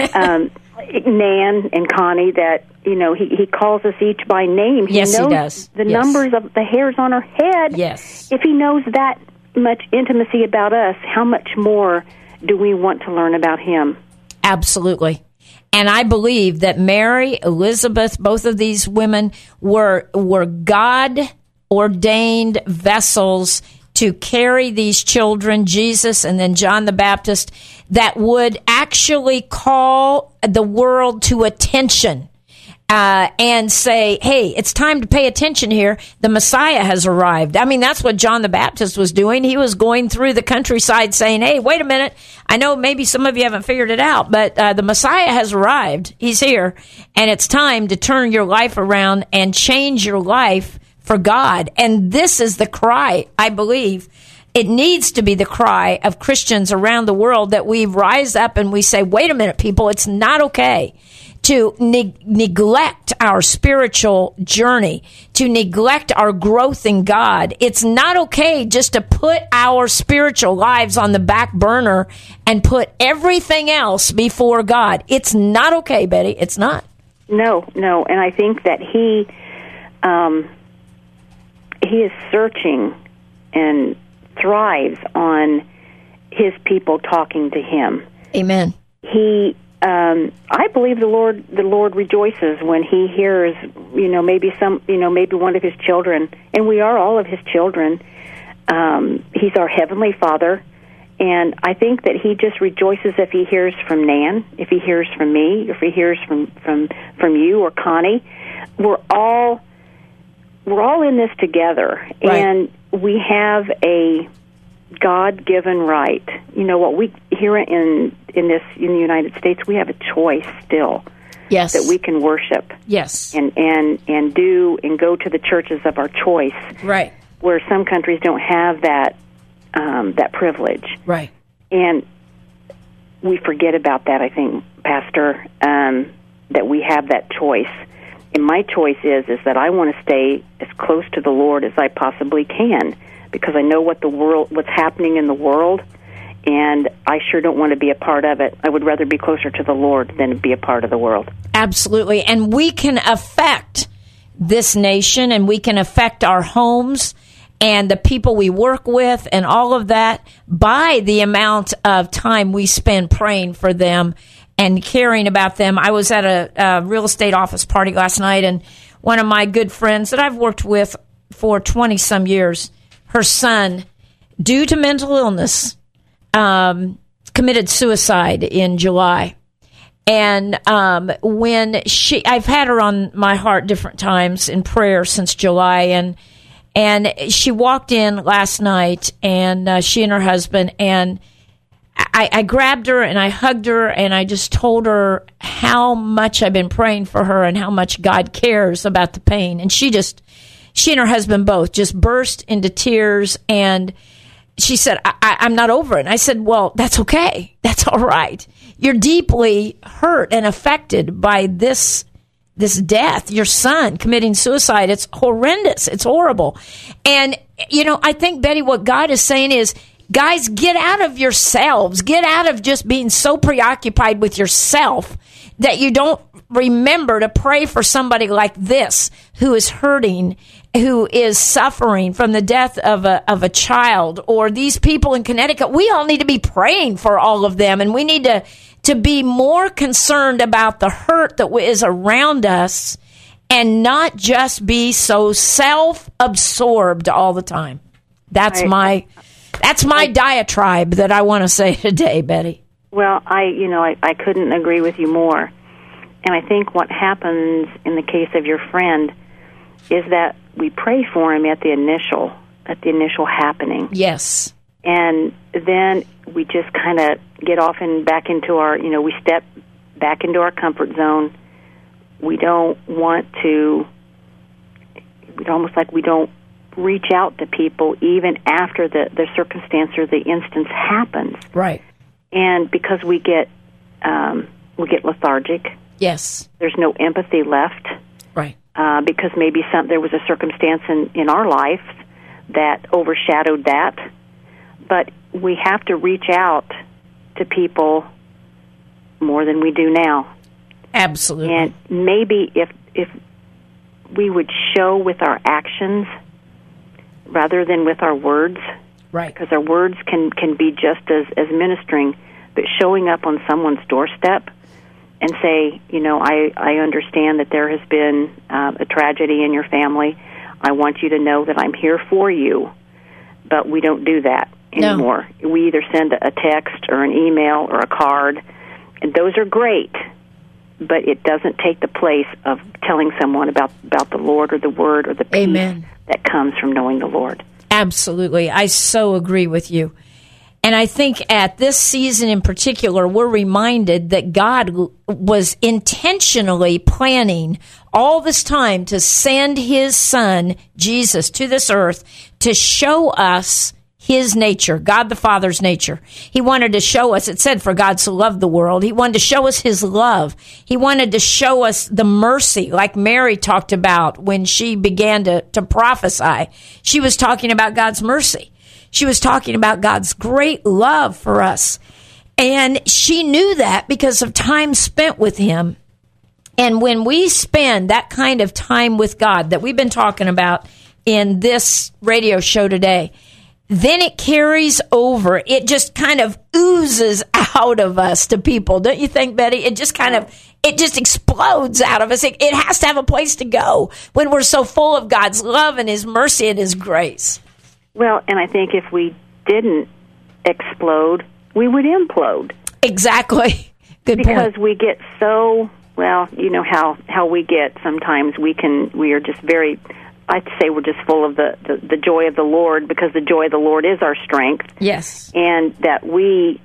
Nan and Connie, that, he calls us each by name. He Yes, knows he does. the Yes. numbers of the hairs on our head. Yes. If he knows that much intimacy about us, how much more do we want to learn about him? Absolutely. And I believe that Mary, Elizabeth, both of these women were God-ordained vessels to carry these children, Jesus and then John the Baptist, that would actually call the world to attention and say, hey, it's time to pay attention here. The Messiah has arrived. I mean, that's what John the Baptist was doing. He was going through the countryside saying, hey, wait a minute. I know maybe some of you haven't figured it out, but the Messiah has arrived. He's here. And it's time to turn your life around and change your life for God. And this is the cry, I believe. It needs to be the cry of Christians around the world, that we rise up and we say, wait a minute, people, it's not okay to neglect our spiritual journey, to neglect our growth in God. It's not okay just to put our spiritual lives on the back burner and put everything else before God. It's not okay, Betty. It's not. No. And I think that he is searching and thrives on his people talking to him. Amen. I believe the Lord rejoices when he hears, maybe one of his children, and we are all of his children. He's our Heavenly Father, and I think that he just rejoices if he hears from Nan, if he hears from me, if he hears from you or Connie. We're all in this together, right. And we have a God-given right. What we here in the United States, we have a choice still. Yes. That we can worship. Yes. And do and go to the churches of our choice. Right. Where some countries don't have that privilege. Right. And we forget about that, I think, Pastor, that we have that choice. And my choice is that I want to stay as close to the Lord as I possibly can, because I know what's happening in the world, and I sure don't want to be a part of it. I would rather be closer to the Lord than be a part of the world. Absolutely. And we can affect this nation, and we can affect our homes and the people we work with and all of that by the amount of time we spend praying for them and caring about them. I was at a real estate office party last night, and one of my good friends that I've worked with for 20-some years, her son, due to mental illness, committed suicide in July. And I've had her on my heart different times in prayer since July, and she walked in last night, and she and her husband, and I grabbed her and I hugged her, and I just told her how much I've been praying for her and how much God cares about the pain. And she and her husband both just burst into tears, and she said, I'm not over it. And I said, well, that's okay. That's all right. You're deeply hurt and affected by this death, your son committing suicide. It's horrendous. It's horrible. And, I think, Betty, what God is saying is, guys, get out of yourselves. Get out of just being so preoccupied with yourself that you don't remember to pray for somebody like this who is hurting, who is suffering from the death of a child, or these people in Connecticut. We all need to be praying for all of them, and we need to be more concerned about the hurt that is around us and not just be so self-absorbed all the time. That's my diatribe that I want to say today, Betty. Well, I couldn't agree with you more. And I think what happens in the case of your friend is that we pray for him at the initial happening. Yes. And then we just kind of get off and back into we step back into our comfort zone. We don't want to, it's almost like we don't reach out to people even after the circumstance or the instance happens. Right. And because we get lethargic. Yes. There's no empathy left. Right. Because maybe there was a circumstance in our life that overshadowed that. But we have to reach out to people more than we do now. Absolutely. And maybe if we would show with our actions rather than with our words, Right. because our words can be just as ministering, but showing up on someone's doorstep and say, I understand that there has been a tragedy in your family. I want you to know that I'm here for you. But we don't do that anymore. No. We either send a text or an email or a card, and those are great, but it doesn't take the place of telling someone about the Lord or the Word or the peace Amen. that comes from knowing the Lord. Absolutely. I so agree with you. And I think at this season in particular, we're reminded that God was intentionally planning all this time to send his son, Jesus, to this earth to show us his nature, God the Father's nature. He wanted to show us, it said, for God so loved the world. He wanted to show us his love. He wanted to show us the mercy, like Mary talked about when she began to prophesy. She was talking about God's mercy. She was talking about God's great love for us. And she knew that because of time spent with him. And when we spend that kind of time with God that we've been talking about in this radio show today, then it carries over. It just kind of oozes out of us to people. Don't you think, Betty? It just explodes out of us. It has to have a place to go when we're so full of God's love and his mercy and his grace. Well, and I think if we didn't explode, we would implode. Exactly. Good point. Because we get so, well, you know how we get sometimes. We are just very, I'd say we're just full of the joy of the Lord, because the joy of the Lord is our strength. Yes. And that we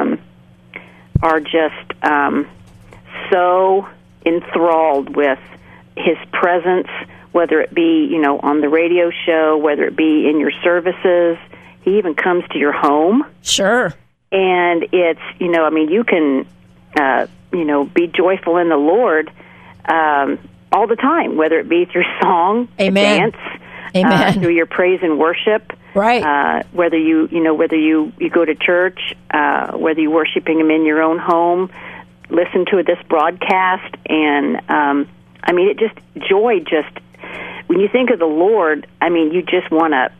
are just so enthralled with his presence, whether it be, on the radio show, whether it be in your services. He even comes to your home. Sure. And it's, you can, be joyful in the Lord all the time, whether it be through song, Amen. dance, Amen. Through your praise and worship. Right. Whether you go to church, whether you're worshiping him in your own home, listen to this broadcast, and when you think of the Lord, you just want to.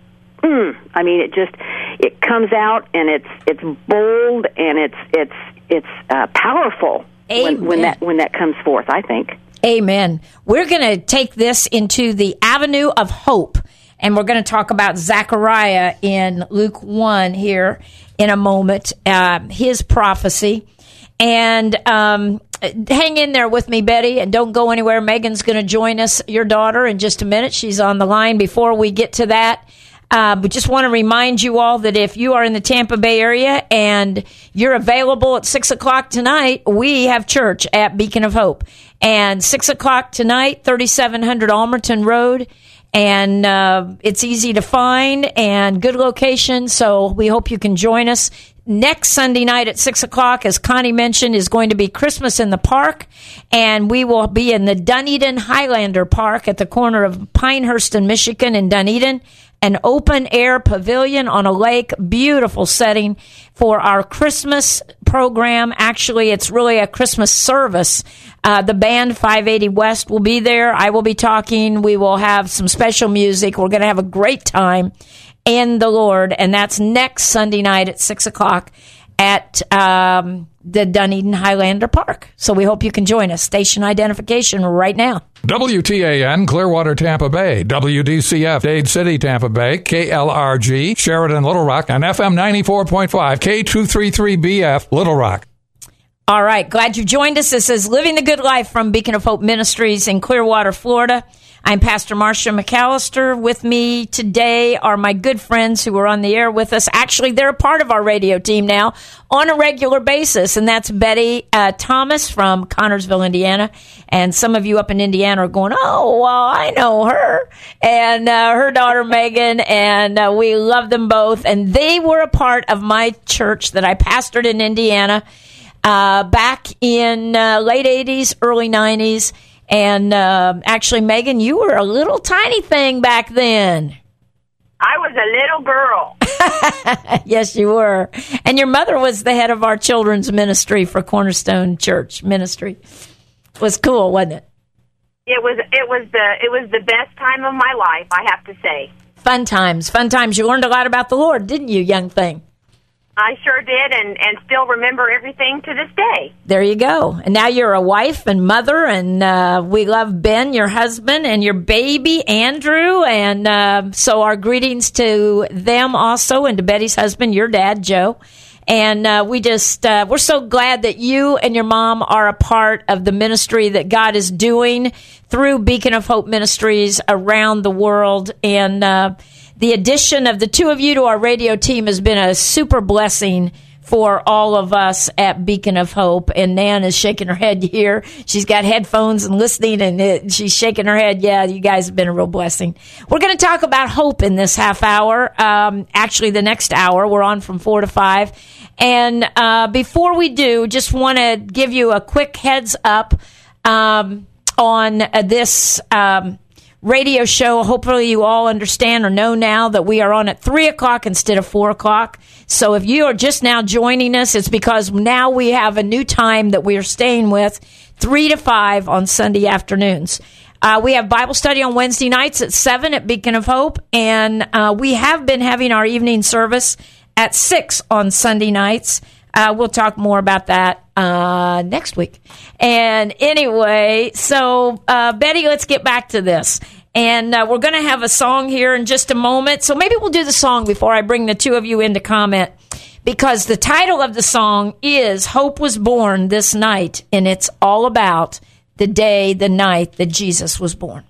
It comes out, and it's bold, and it's powerful when that comes forth, I think. Amen. We're going to take this into the avenue of hope, and we're going to talk about Zechariah in Luke 1 here in a moment, his prophecy. And hang in there with me, Betty, and don't go anywhere. Megan's going to join us, your daughter, in just a minute. She's on the line. Before we get to that, we just want to remind you all that if you are in the Tampa Bay area and you're available at 6 o'clock tonight, we have church at Beacon of Hope. And 6 o'clock tonight, 3700 Almerton Road. And it's easy to find and good location, so we hope you can join us. Next Sunday night at 6 o'clock, as Connie mentioned, is going to be Christmas in the Park, and we will be in the Dunedin Highlander Park at the corner of Pinehurst and Michigan in Dunedin, an open-air pavilion on a lake, beautiful setting for our Christmas program. Actually, it's really a Christmas service. The band 580 West will be there. I will be talking. We will have some special music. We're going to have a great time in the Lord, and that's next Sunday night at 6 o'clock at the Dunedin Highlander Park. So we hope you can join us. Station identification right now. WTAN, Clearwater, Tampa Bay. WDCF, Dade City, Tampa Bay. KLRG, Sheridan, Little Rock. And FM 94.5, K233BF, Little Rock. All right. Glad you joined us. This is Living the Good Life from Beacon of Hope Ministries in Clearwater, Florida. I'm Pastor Marcia McAllister. With me today are my good friends who are on the air with us. Actually, they're a part of our radio team now on a regular basis, and that's Betty Thomas from Connorsville, Indiana. And some of you up in Indiana are going, oh, well, I know her. And her daughter, Megan, and we love them both. And they were a part of my church that I pastored in Indiana back in late 80s, early 90s. And actually, Megan, you were a little tiny thing back then. I was a little girl. Yes, you were. And your mother was the head of our children's ministry for Cornerstone Church Ministry. It was cool, wasn't it? It was the best time of my life, I have to say. Fun times, fun times. You learned a lot about the Lord, didn't you, young thing? I sure did, and still remember everything to this day. There you go. And now you're a wife and mother, and we love Ben, your husband, and your baby, Andrew. And so our greetings to them also, and to Betty's husband, your dad, Joe. And we're so glad that you and your mom are a part of the ministry that God is doing through Beacon of Hope Ministries around the world. And the addition of the two of you to our radio team has been a super blessing for all of us at Beacon of Hope. And Nan is shaking her head here. She's got headphones and listening, and she's shaking her head. Yeah, you guys have been a real blessing. We're going to talk about hope in this half hour. Actually, the next hour. We're on from 4 to 5. And before we do, just want to give you a quick heads up on this radio show. Hopefully you all understand or know now that we are on at 3 o'clock instead of 4 o'clock. So if you are just now joining us, it's because now we have a new time that we are staying with, 3 to 5 on Sunday afternoons. We have Bible study on Wednesday nights at 7 at Beacon of Hope, and we have been having our evening service at 6 on Sunday nights. We'll talk more about that next week. And anyway, so Betty, let's get back to this. And we're going to have a song here in just a moment. So maybe we'll do the song before I bring the two of you in to comment, because the title of the song is Hope Was Born This Night, and it's all about the day, the night that Jesus was born.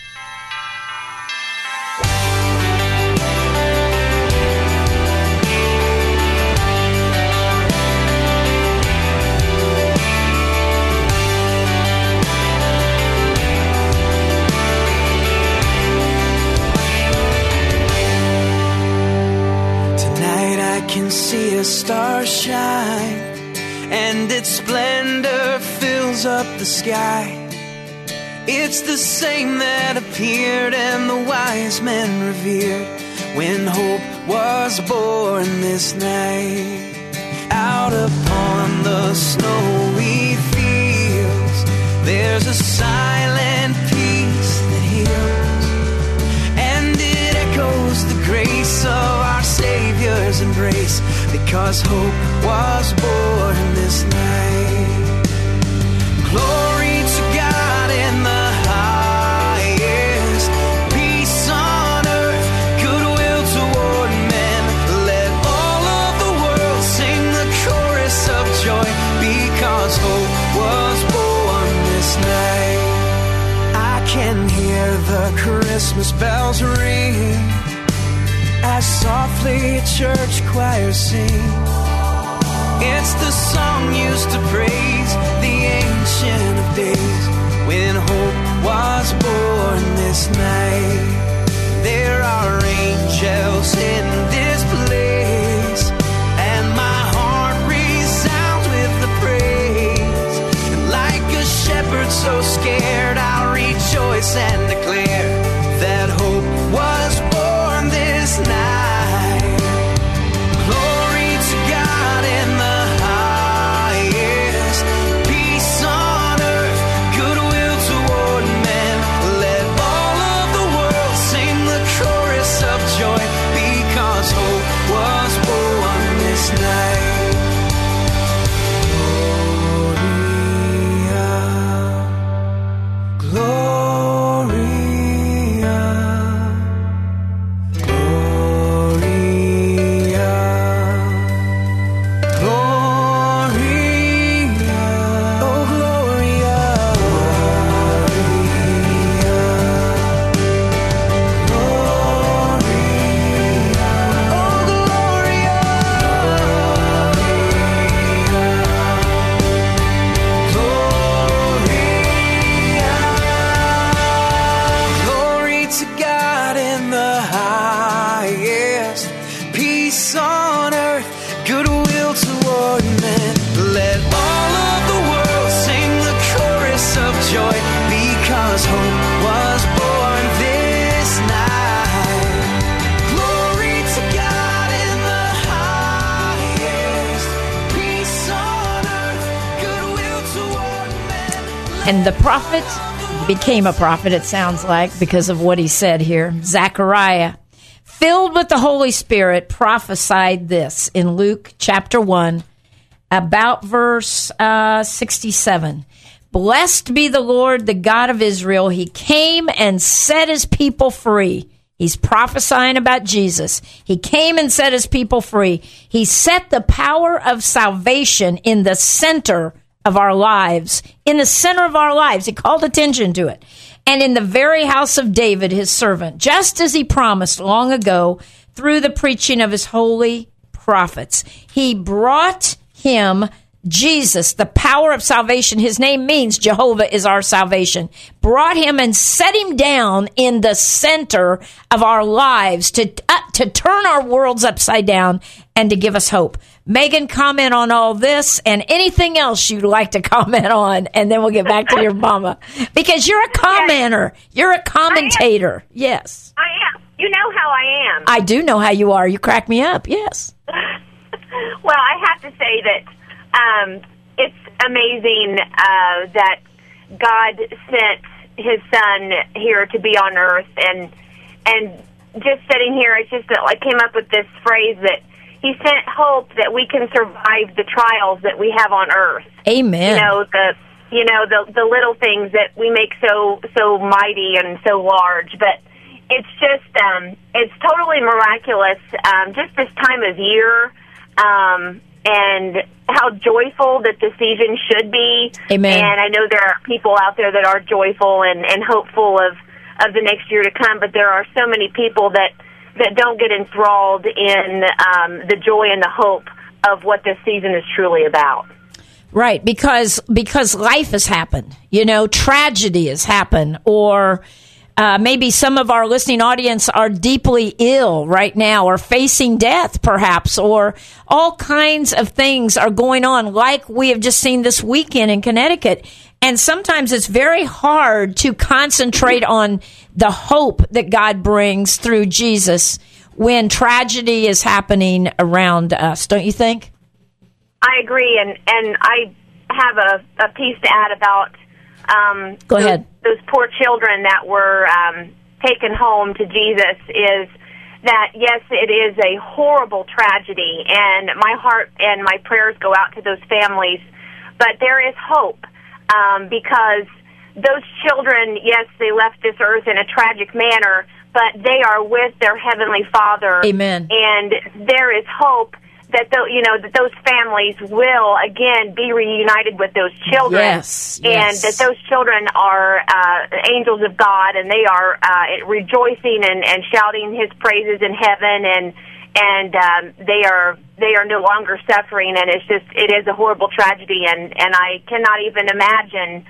Can see a star shine, and its splendor fills up the sky. It's the same that appeared and the wise men revered when hope was born this night. Out upon the snowy fields, there's a silent peace that heals, and it echoes the grace of our Savior's embrace, because hope was born this night. Glory to God in the highest, peace on earth, goodwill toward men. Let all of the world sing the chorus of joy, because hope was born this night. I can hear the Christmas bells ring as softly church choirs sing. It's the song used to praise the Ancient of Days, when hope was born this night. There are angels in this place, and my heart resounds with the praise. And like a shepherd so scared, I'll rejoice and declare that hope was born this night. Glory to God in the highest, peace on earth, goodwill toward men. Let all of the world sing the chorus of joy, because hope was born this night. Gloria, hope was born this night. And the prophet became a prophet, it sounds like, because of what he said here. Zechariah, filled with the Holy Spirit, prophesied this in Luke chapter 1, about verse 67. Blessed be the Lord, the God of Israel. He came and set his people free. He's prophesying about Jesus. He came and set his people free. He set the power of salvation in the center of our lives. In the center of our lives. He called attention to it. And in the very house of David, his servant, just as he promised long ago through the preaching of his holy prophets. He brought him Jesus, the power of salvation. His name means Jehovah is our salvation. Brought him and set him down in the center of our lives to turn our worlds upside down and to give us hope. Megan, comment on all this and anything else you'd like to comment on, and then we'll get back to your mama. Because you're a commenter. You're a commentator. Yes. I am. You know how I am. I do know how you are. You crack me up. Yes. Well, I have to say that it's amazing that God sent his son here to be on earth, and just sitting here, it's just that I came up with this phrase that he sent hope that we can survive the trials that we have on earth. Amen. The little things that we make so mighty and so large, but it's just it's totally miraculous. Just this time of year. And how joyful that the season should be. Amen. And I know there are people out there that are joyful and hopeful of the next year to come, but there are so many people that don't get enthralled in the joy and the hope of what this season is truly about. Right, because life has happened. Tragedy has happened, or maybe some of our listening audience are deeply ill right now or facing death, perhaps, or all kinds of things are going on, like we have just seen this weekend in Connecticut. And sometimes it's very hard to concentrate on the hope that God brings through Jesus when tragedy is happening around us, don't you think? I agree, and I have a piece to add about Go ahead. Those poor children that were taken home to Jesus. Is that, yes, it is a horrible tragedy, and my heart and my prayers go out to those families, but there is hope, because those children, yes, they left this earth in a tragic manner, but they are with their Heavenly Father. Amen. And there is hope that that those families will again be reunited with those children, yes. And that those children are angels of God, and they are rejoicing and shouting His praises in heaven, and they are no longer suffering, and it is a horrible tragedy, and I cannot even imagine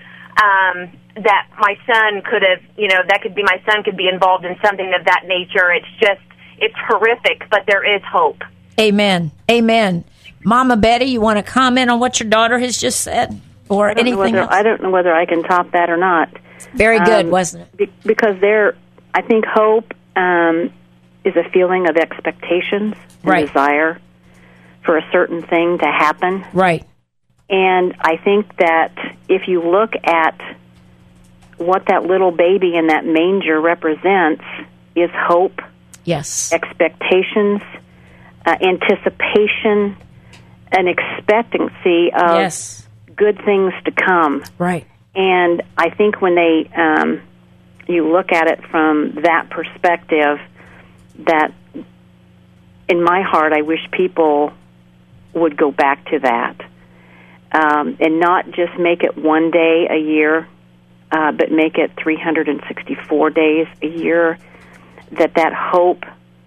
that my son could have, my son could be involved in something of that nature. It's horrific, but there is hope. Amen. Amen. Mama Betty, you want to comment on what your daughter has just said, or anything else? I don't know whether I can top that or not. Very good, wasn't it? Because I think hope is a feeling of expectations and right. desire for a certain thing to happen. Right. And I think that if you look at what that little baby in that manger represents, is hope, yes, expectations, anticipation, an expectancy of yes. good things to come. Right. And I think when you look at it from that perspective, that in my heart, I wish people would go back to that, and not just make it one day a year, but make it 364 days a year, that hope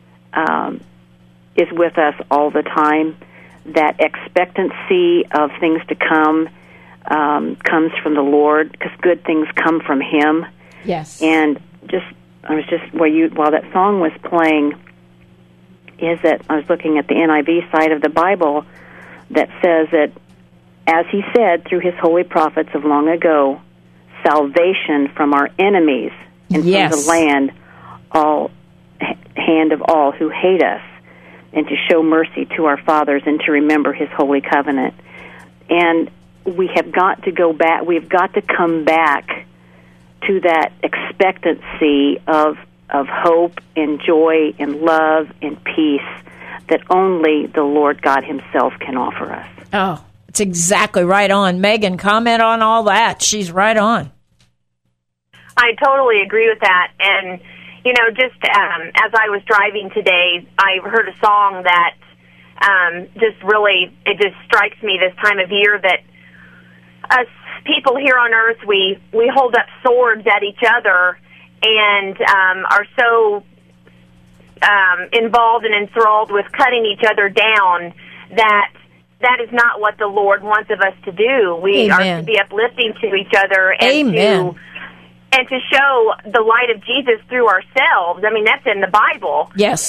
is with us all the time, that expectancy of things to come comes from the Lord, because good things come from Him. Yes. And while that song was playing, is that I was looking at the NIV side of the Bible that says that, as He said through His holy prophets of long ago, salvation from our enemies and yes. from the hand of all who hate us, and to show mercy to our fathers, and to remember His holy covenant. And we have got to go back. We've got to come back to that expectancy of hope and joy and love and peace that only the Lord God Himself can offer us. Oh, it's exactly right on. Megan, comment on all that. She's right on. I totally agree with that. And, you know, just as I was driving today, I heard a song that just really, it just strikes me this time of year that us people here on earth, we hold up swords at each other and are so involved and enthralled with cutting each other down that is not what the Lord wants of us to do. We Amen. are to be uplifting to each other and Amen. to show the light of Jesus through ourselves. I mean, that's in the Bible. Yes.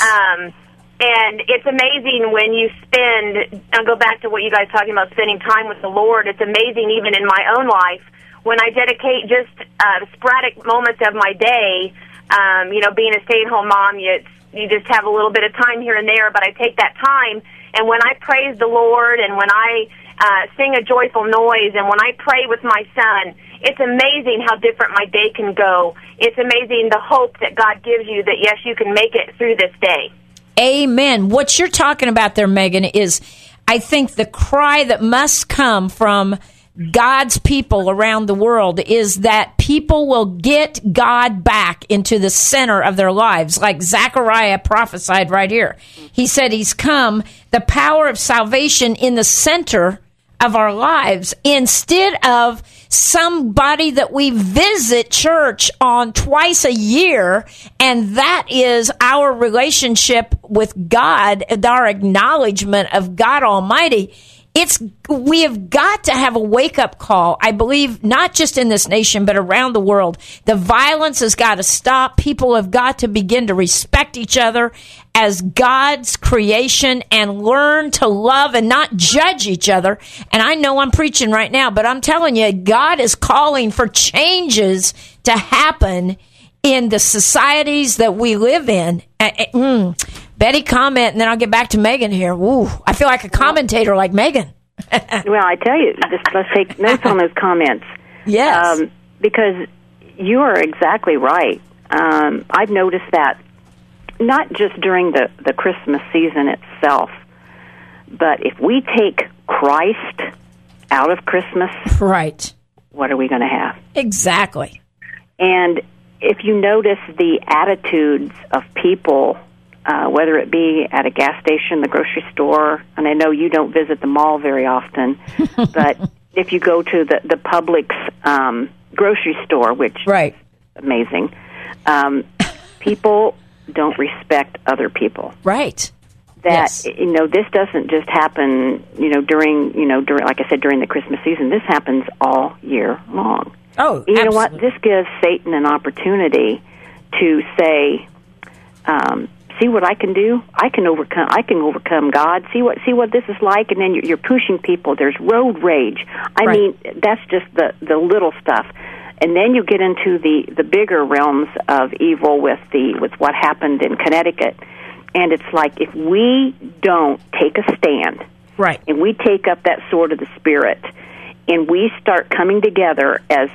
And it's amazing when you spend, I'll go back to what you guys talking about, spending time with the Lord. It's amazing even in my own life when I dedicate just sporadic moments of my day, you know, being a stay-at-home mom, you just have a little bit of time here and there, but I take that time, and when I praise the Lord and when I sing a joyful noise and when I pray with my son, it's amazing how different my day can go. It's amazing the hope that God gives you that, yes, you can make it through this day. Amen. What you're talking about there, Megan, is I think the cry that must come from God's people around the world is that people will get God back into the center of their lives, like Zechariah prophesied right here. He said He's come, the power of salvation in the center of our lives, instead of somebody that we visit church on twice a year, and that is our relationship with God, our acknowledgement of God Almighty. We have got to have a wake-up call, I believe, not just in this nation, but around the world. The violence has got to stop. People have got to begin to respect each other as God's creation and learn to love and not judge each other. And I know I'm preaching right now, but I'm telling you, God is calling for changes to happen in the societies that we live in. Betty, comment, and then I'll get back to Megan here. Ooh, I feel like a commentator like Megan. Well, I tell you, let's take notes on those comments. Yes. Because you are exactly right. I've noticed that not just during the Christmas season itself, but if we take Christ out of Christmas, right, what are we going to have? Exactly. And if you notice the attitudes of people, whether it be at a gas station, the grocery store, and I know you don't visit the mall very often, but if you go to the Publix grocery store, which right. is amazing, people don't respect other people. Right. That, yes. This doesn't just happen, during, like I said, during the Christmas season. This happens all year long. Oh, you absolutely. know what? This gives Satan an opportunity to say, see what I can do? I can overcome God. See what this is like, and then you're pushing people. There's road rage. I mean, that's just the little stuff. And then you get into the bigger realms of evil with what happened in Connecticut. And it's like, if we don't take a stand, right, and we take up that sword of the Spirit, and we start coming together as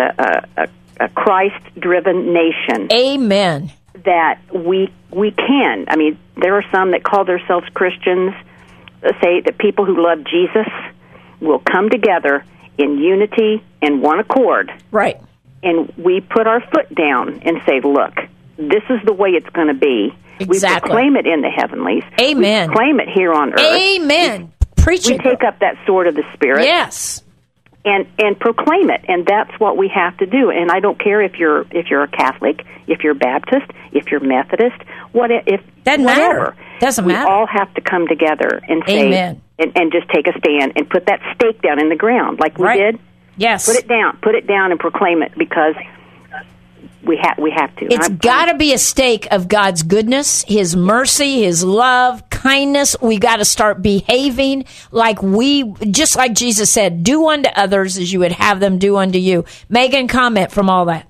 a Christ-driven nation, amen, that we can. I mean, there are some that call themselves Christians, say that people who love Jesus will come together in unity and one accord. Right. And we put our foot down and say, look, this is the way it's going to be. Exactly. We proclaim it in the heavenlies. Amen. We proclaim it here on earth. Amen. Preach it. We take up that sword of the Spirit. Yes. And proclaim it, and that's what we have to do. And I don't care if you're a Catholic, if you're Baptist, if you're Methodist, doesn't matter. Doesn't matter. We all have to come together and say, amen, and just take a stand and put that stake down in the ground, like we did. Yes. Put it down, and proclaim it, because we have to. It's got to be a stake of God's goodness, His mercy, His love, kindness. We got to start behaving just like Jesus said, do unto others as you would have them do unto you. Megan, comment from all that.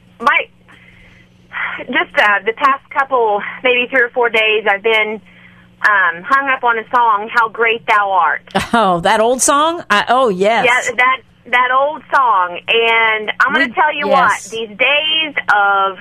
The past couple, maybe 3 or 4 days, I've been hung up on a song, "How Great Thou Art." Oh, that old song? Oh, yes. Yeah, that old song. And I'm going to tell you what, these days of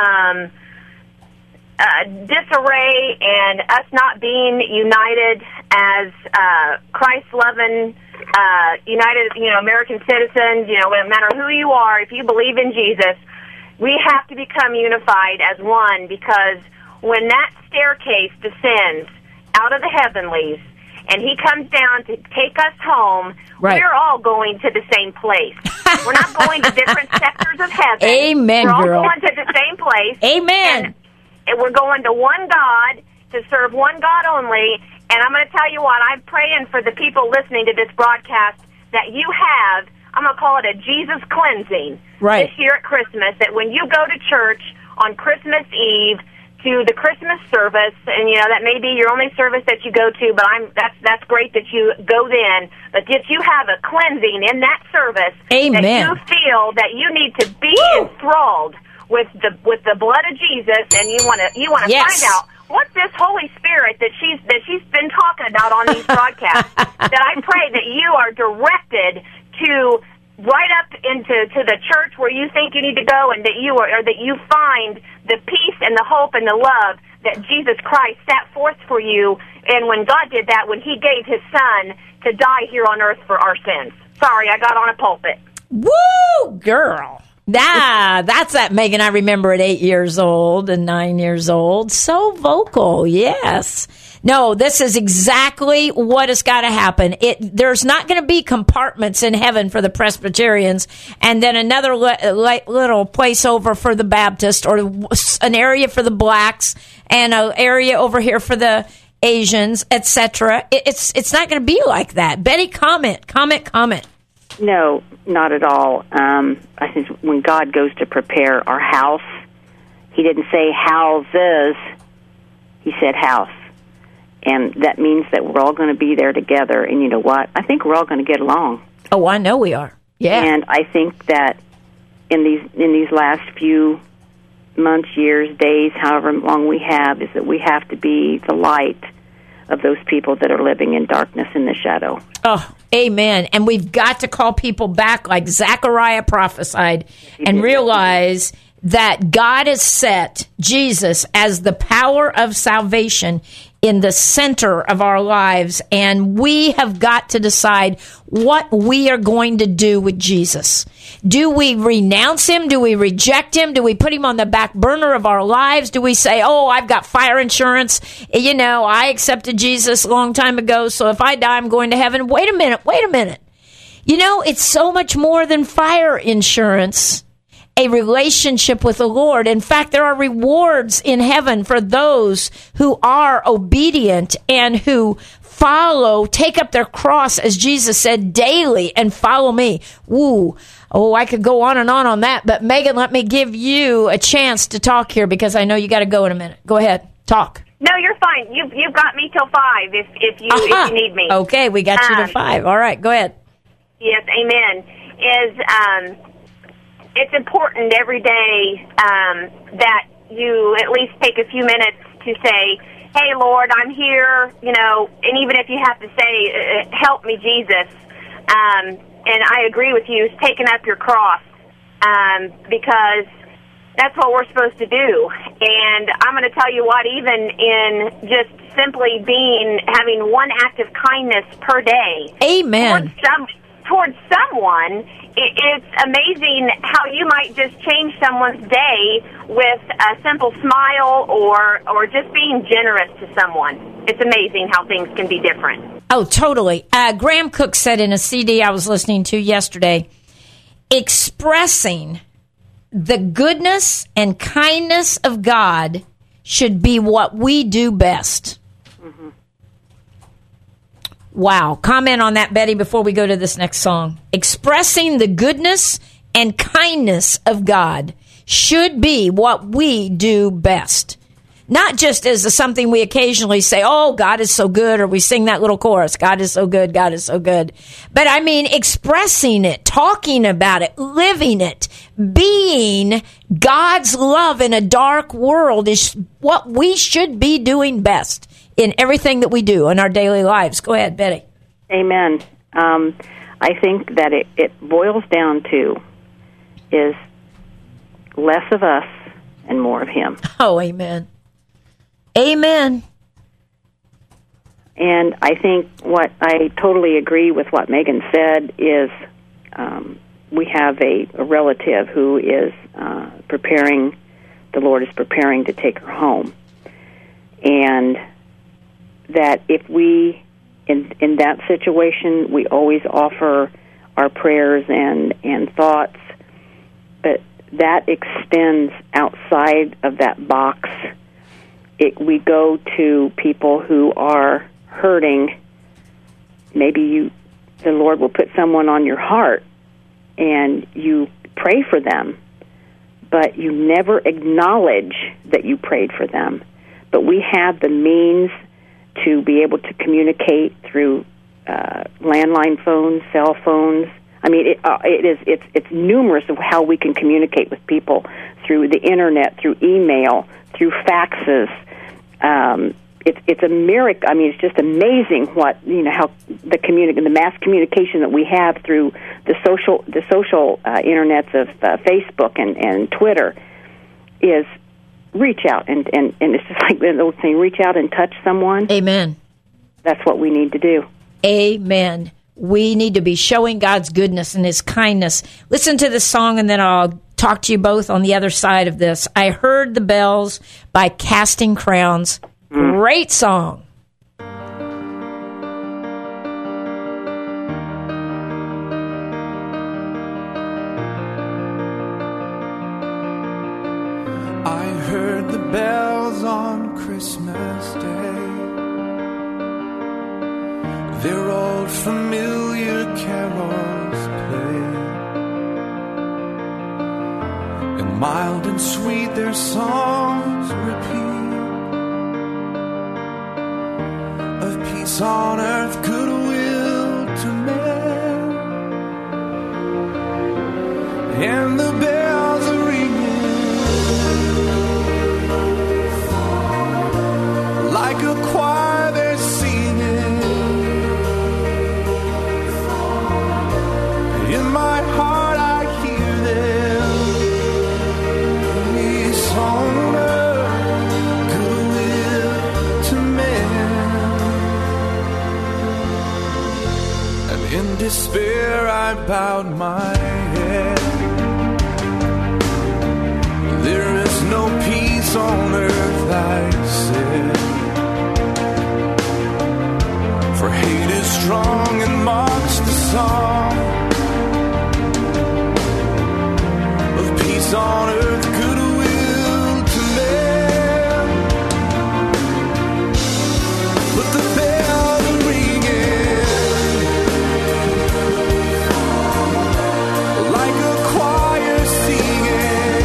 disarray and us not being united as Christ-loving, united, American citizens, no matter who you are, if you believe in Jesus, we have to become unified as one, because when that staircase descends out of the heavenlies and he comes down to take us home, right, we're all going to the same place. We're not going to different sectors of heaven. Amen, we're all girl. going to the same place. Amen. And we're going to one God, to serve one God only. And I'm going to tell you what, I'm praying for the people listening to this broadcast that you have, I'm going to call it a Jesus cleansing right, this year at Christmas, that when you go to church on Christmas Eve to the Christmas service, and that may be your only service that you go to, but that's great that you go then, but that you have a cleansing in that service. Amen. That you feel that you need to be enthralled with the blood of Jesus, and you want to yes, find out what's this Holy Spirit that she's been talking about on these broadcasts. That I pray that you are directed to right up into the church where you think you need to go, and that you find the peace and the hope and the love that Jesus Christ set forth for you. And when God did that, when He gave His Son to die here on earth for our sins. Sorry, I got on a pulpit. Woo, girl. That's that Megan I remember at 8 years old and 9 years old. So vocal, yes. No, this is exactly what has got to happen. There's not going to be compartments in heaven for the Presbyterians and then another little place over for the Baptist, or an area for the blacks and an area over here for the Asians, etc. It's not going to be like that. Betty, comment. No, not at all. I think when God goes to prepare our house, He didn't say houses, He said house. And that means that we're all going to be there together. And you know what? I think we're all going to get along. Oh, I know we are. Yeah. And I think that in these last few months, years, days, however long we have, is that we have to be the light of those people that are living in darkness in the shadow. Oh, amen. And we've got to call people back like Zechariah prophesied and realize that God has set Jesus as the power of salvation in the center of our lives, and we have got to decide what we are going to do with Jesus. Do we renounce Him? Do we reject Him? Do we put Him on the back burner of our lives? Do we say, oh, I've got fire insurance, I accepted Jesus a long time ago, so if I die, I'm going to heaven? Wait a minute. It's so much more than fire insurance. A relationship with the Lord. In fact, there are rewards in heaven for those who are obedient and who take up their cross, as Jesus said, daily, and follow me. Woo. Oh, I could go on and on that. But Megan, let me give you a chance to talk here, because I know you got to go in a minute. Go ahead. Talk. No, you're fine. You've got me till 5 if you need me. Okay, we got you till 5. All right, go ahead. Yes, amen. It's important every day that you at least take a few minutes to say, hey, Lord, I'm here, and even if you have to say, help me, Jesus. And I agree with you, taking up your cross, because that's what we're supposed to do. And I'm going to tell you what, even in just simply having one act of kindness per day. Amen. Towards someone, it's amazing how you might just change someone's day with a simple smile or just being generous to someone. It's amazing how things can be different. Oh, totally. Graham Cook said in a CD I was listening to yesterday, expressing the goodness and kindness of God should be what we do best. Mm-hmm. Wow. Comment on that, Betty, before we go to this next song. Expressing the goodness and kindness of God should be what we do best. Not just as something we occasionally say, oh, God is so good, or we sing that little chorus, God is so good, God is so good. But I mean, expressing it, talking about it, living it, being God's love in a dark world is what we should be doing best. in everything that we do in our daily lives. Go ahead, Betty. Amen. I think that it boils down to is less of us and more of Him. Oh, amen. Amen. And I think what I totally agree with what Megan said is we have a relative who is preparing, the Lord is preparing to take her home. And that if we, in that situation, we always offer our prayers and thoughts, but that extends outside of that box. We go to people who are hurting. Maybe the Lord will put someone on your heart and you pray for them, but you never acknowledge that you prayed for them. But we have the means to be able to communicate through landline phones, cell phones. I mean, it's numerous of how we can communicate with people through the internet, through email, through faxes. It's a miracle. I mean, it's just amazing what how the mass communication that we have through the social internets of Facebook and Twitter is reach out and it's just like the old saying, reach out and touch someone. Amen. That's what we need to do. Amen. We need to be showing God's goodness and His kindness. Listen to this song, and then I'll talk to you both on the other side of this. I Heard the Bells by Casting Crowns. Great song. I heard the bells on Christmas Day, their old familiar carols play, and mild and sweet their songs repeat, of peace on earth, goodwill to men, and the bells are ringing like a choir, they're singing. In my heart I hear them. Peace on earth, goodwill to men. And in despair I bowed my head. There is no peace on earth, I said, for hate is strong and mocks the song of peace on earth, goodwill to men. But the bells are ringing like a choir singing.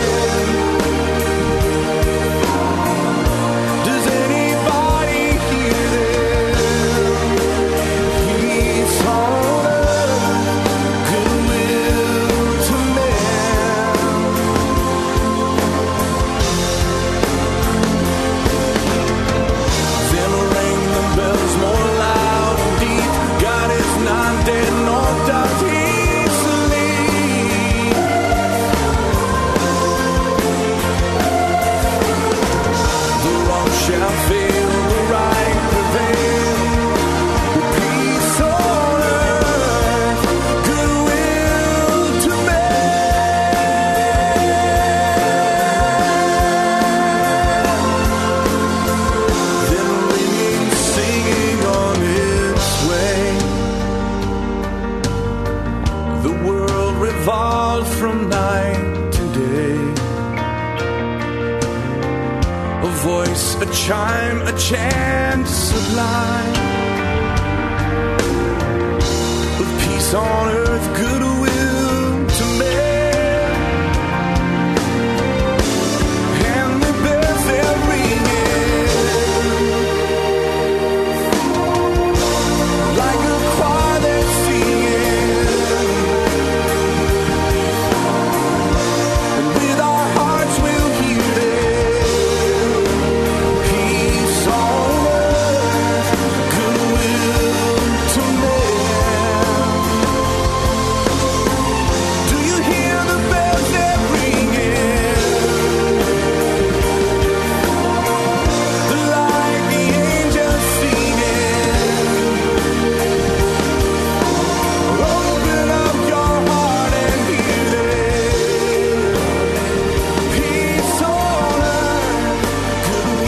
Does anybody hear them? Peace on earth, goodwill to men. Then ring the bells more loud and deep. God is not dead, nor does He sleep. The wrong shall fail, the right prevail. Peace on earth, goodwill to men. Then ringing, singing on its way. The world revolved from night to day. A voice, a chime, a chant sublime, with peace on earth, goodwill to men. And the bells they're ringing like a choir they're singing. And with our hearts we'll hear them. Peace on earth,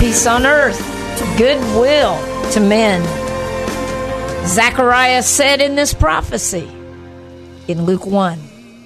peace on earth, goodwill to men. Zechariah said in this prophecy in Luke 1,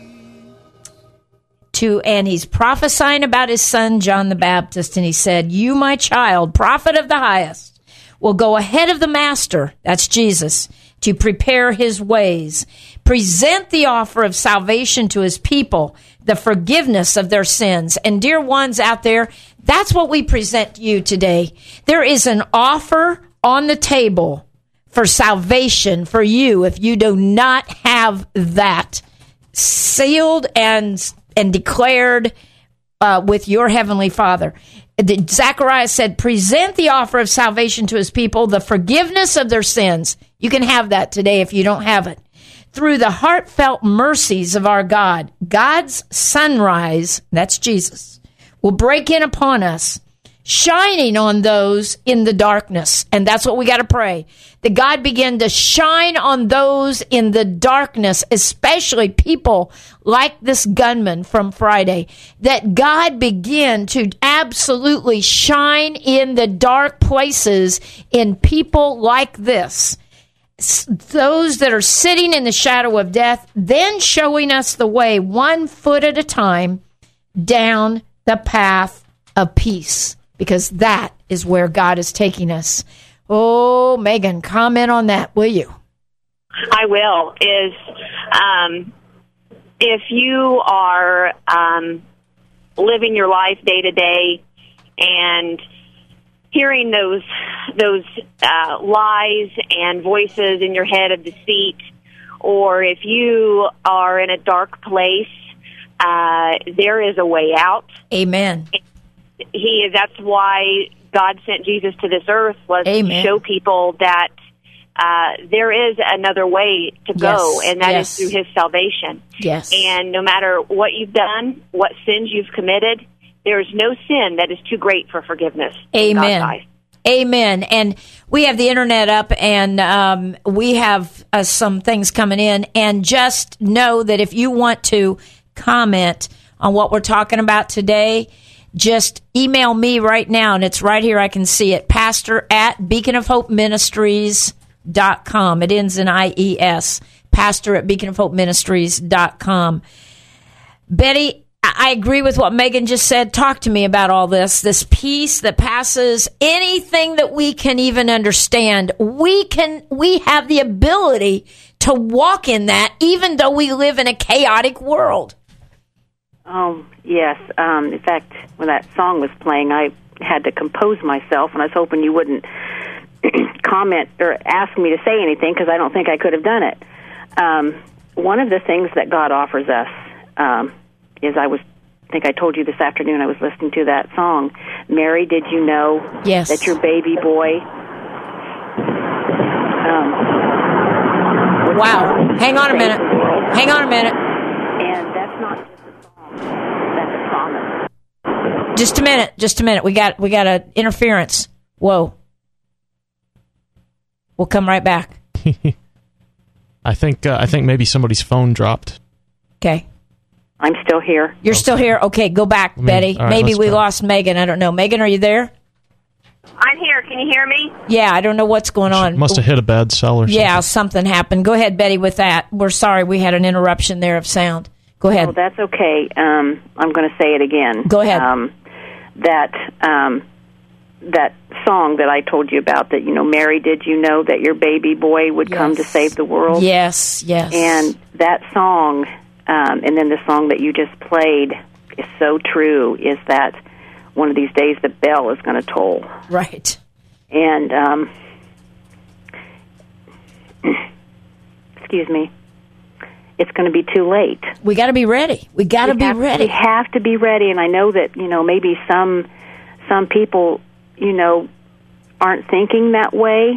and he's prophesying about his son John the Baptist, and he said, "You, my child, prophet of the highest, will go ahead of the master," that's Jesus, "to prepare his ways, present the offer of salvation to his people, the forgiveness of their sins." And dear ones out there, that's what we present to you today. There is an offer on the table for salvation for you if you do not have that sealed and declared with your heavenly Father. Zechariah said, present the offer of salvation to his people, the forgiveness of their sins. You can have that today if you don't have it. Through the heartfelt mercies of our God, God's sunrise, that's Jesus, will break in upon us, shining on those in the darkness. And that's what we got to pray. That God begin to shine on those in the darkness, especially people like this gunman from Friday. That God begin to absolutely shine in the dark places in people like this. Those that are sitting in the shadow of death, then showing us the way 1 foot at a time down the path of peace. Because that is where God is taking us. Oh, Megan, comment on that, will you? I will. If you are living your life day to day and hearing those lies and voices in your head of deceit, or if you are in a dark place, there is a way out. Amen. That's why God sent Jesus to this earth, was Amen. to show people that there is another way to go, Yes, and that yes. is through his salvation. Yes. And no matter what you've done, what sins you've committed, there is no sin that is too great for forgiveness. in God's Amen. eyes. Amen. And we have the internet up, and we have some things coming in. And just know that if you want to comment on what we're talking about today, just email me right now, and it's right here. I can see it. pastor@beaconofhopeministries.com. It ends in IES. pastor@beaconofhopeministries.com. Betty, I agree with what Megan just said. Talk to me about all this peace that passes anything that we can even understand. We have the ability to walk in that, even though we live in a chaotic world. Oh, yes. In fact, when that song was playing, I had to compose myself, and I was hoping you wouldn't comment or ask me to say anything, because I don't think I could have done it. One of the things that God offers us is, I think I told you this afternoon, I was listening to that song, Mary, did you know Yes. that your baby boy... Wow. Hang on a minute. Hang on a minute. And that's not just a song, that's a promise. Just a minute. We got a interference. Whoa. We'll come right back. I think maybe somebody's phone dropped. Okay. I'm still here. You're still here? Okay, go back, Betty. all right, Maybe let's we go. lost Megan. I don't know. Megan, are you there? I'm here. Can you hear me? Yeah, I don't know what's going on. Must have hit a bad cell or something. Yeah, something happened. Go ahead, Betty, with that. We're sorry we had an interruption there of sound. Go ahead. Oh, that's okay. I'm going to say it again. Go ahead. That song that I told you about, that, Mary, did you know that your baby boy would come to save the world? Yes. And that song, and then the song that you just played is so true, is that one of these days the bell is going to toll. Right. And, excuse me, it's going to be too late. We got to be ready. We got to be ready. We have to be ready, and I know that, maybe some people, aren't thinking that way.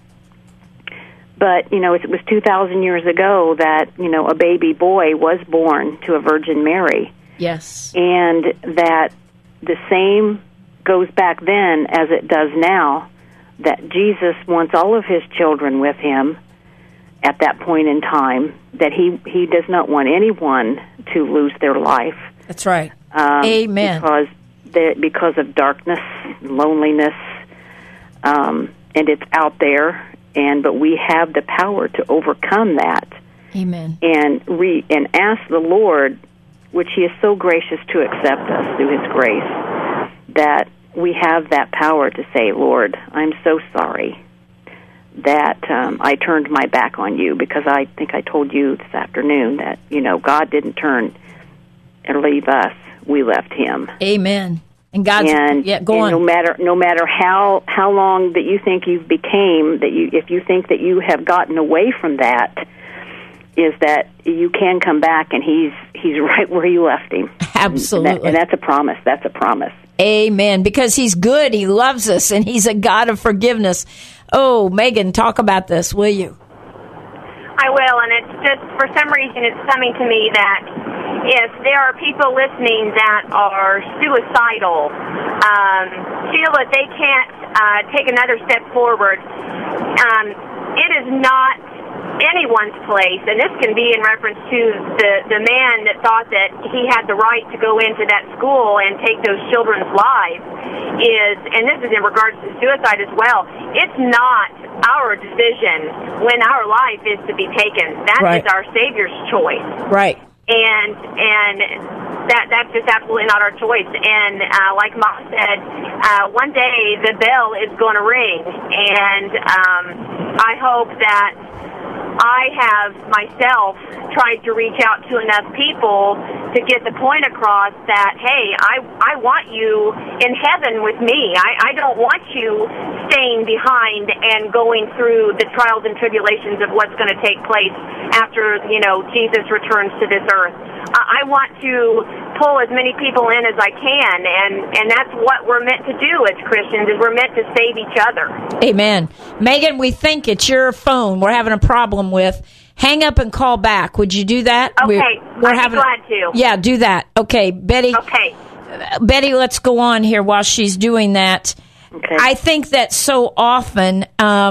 But, it was 2,000 years ago that, a baby boy was born to a Virgin Mary. Yes. And that the same goes back then as it does now, that Jesus wants all of his children with him at that point in time, that he does not want anyone to lose their life. That's right. Amen. Because because of darkness, loneliness, and it's out there. But we have the power to overcome that. Amen. And ask the Lord, which He is so gracious to accept us through His grace, that we have that power to say, Lord, I'm so sorry that I turned my back on you, because I think I told you this afternoon that, God didn't turn and leave us. We left Him. Amen. And God's go on. No matter how long that you think you've became, if you think that you have gotten away from that, is that you can come back, and He's right where you left Him. Absolutely. And that's a promise. That's a promise. Amen. Because He's good, He loves us, and He's a God of forgiveness. Oh, Megan, talk about this, will you? I will, and it's just, for some reason, it's coming to me that if there are people listening that are suicidal, feel that they can't take another step forward, it is not anyone's place, and this can be in reference to the man that thought that he had the right to go into that school and take those children's lives, and this is in regards to suicide as well. It's not our decision when our life is to be taken. That is our Savior's choice. Right. And that's just absolutely not our choice. And like Mom said, one day the bell is going to ring, and I hope that I have myself tried to reach out to enough people to get the point across that, hey, I want you in heaven with me. I don't want you staying behind and going through the trials and tribulations of what's going to take place after, Jesus returns to this earth. I want to pull as many people in as I can, and that's what we're meant to do as Christians, is we're meant to save each other. Amen. Megan, we think it's your phone we're having a problem with. Hang up and call back. Would you do that? Okay, I'd be glad to. Yeah, do that. Okay, Betty. Okay. Betty, let's go on here while she's doing that. Okay. I think that so often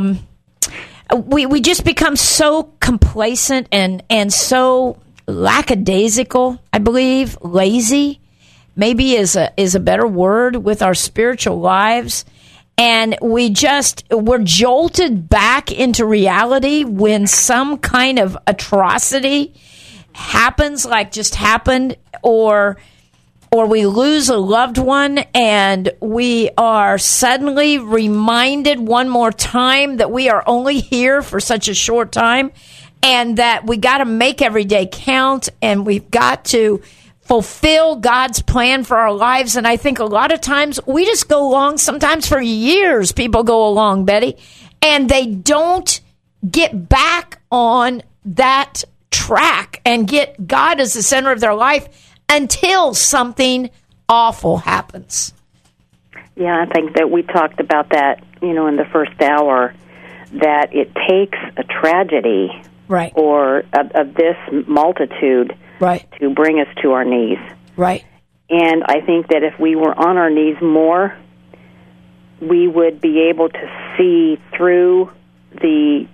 we just become so complacent and so lackadaisical, I believe, lazy, maybe is a better word, with our spiritual lives. And we're jolted back into reality when some kind of atrocity happens, like just happened, or we lose a loved one, and we are suddenly reminded one more time that we are only here for such a short time, and that we got to make every day count, and we've got to fulfill God's plan for our lives. And I think a lot of times we just go along, sometimes for years people go along, Betty, and they don't get back on that track and get God as the center of their life until something awful happens. Yeah, I think that we talked about that, in the first hour, that it takes a tragedy, right, or of this multitude, right, to bring us to our knees. Right. And I think that if we were on our knees more, we would be able to see through the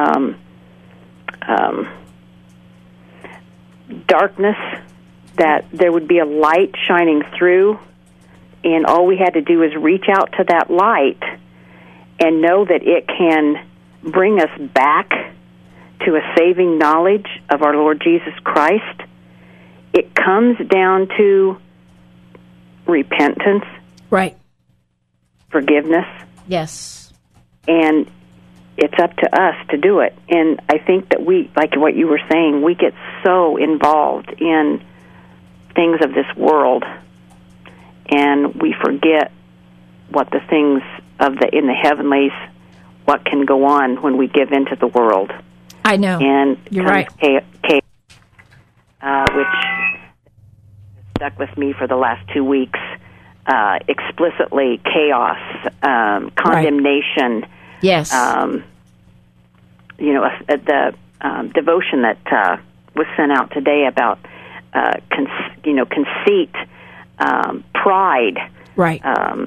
darkness, that there would be a light shining through, and all we had to do is reach out to that light and know that it can bring us back to a saving knowledge of our Lord Jesus Christ. It comes down to repentance, right, forgiveness. Yes. And it's up to us to do it. And I think that we, like what you were saying, we get so involved in things of this world, and we forget what the things in the heavenlies, what can go on when we give into the world. I know. And you're right. Which stuck with me for the last 2 weeks. Explicitly, chaos, condemnation. Right. Yes. The devotion that was sent out today about conceit, pride. Right.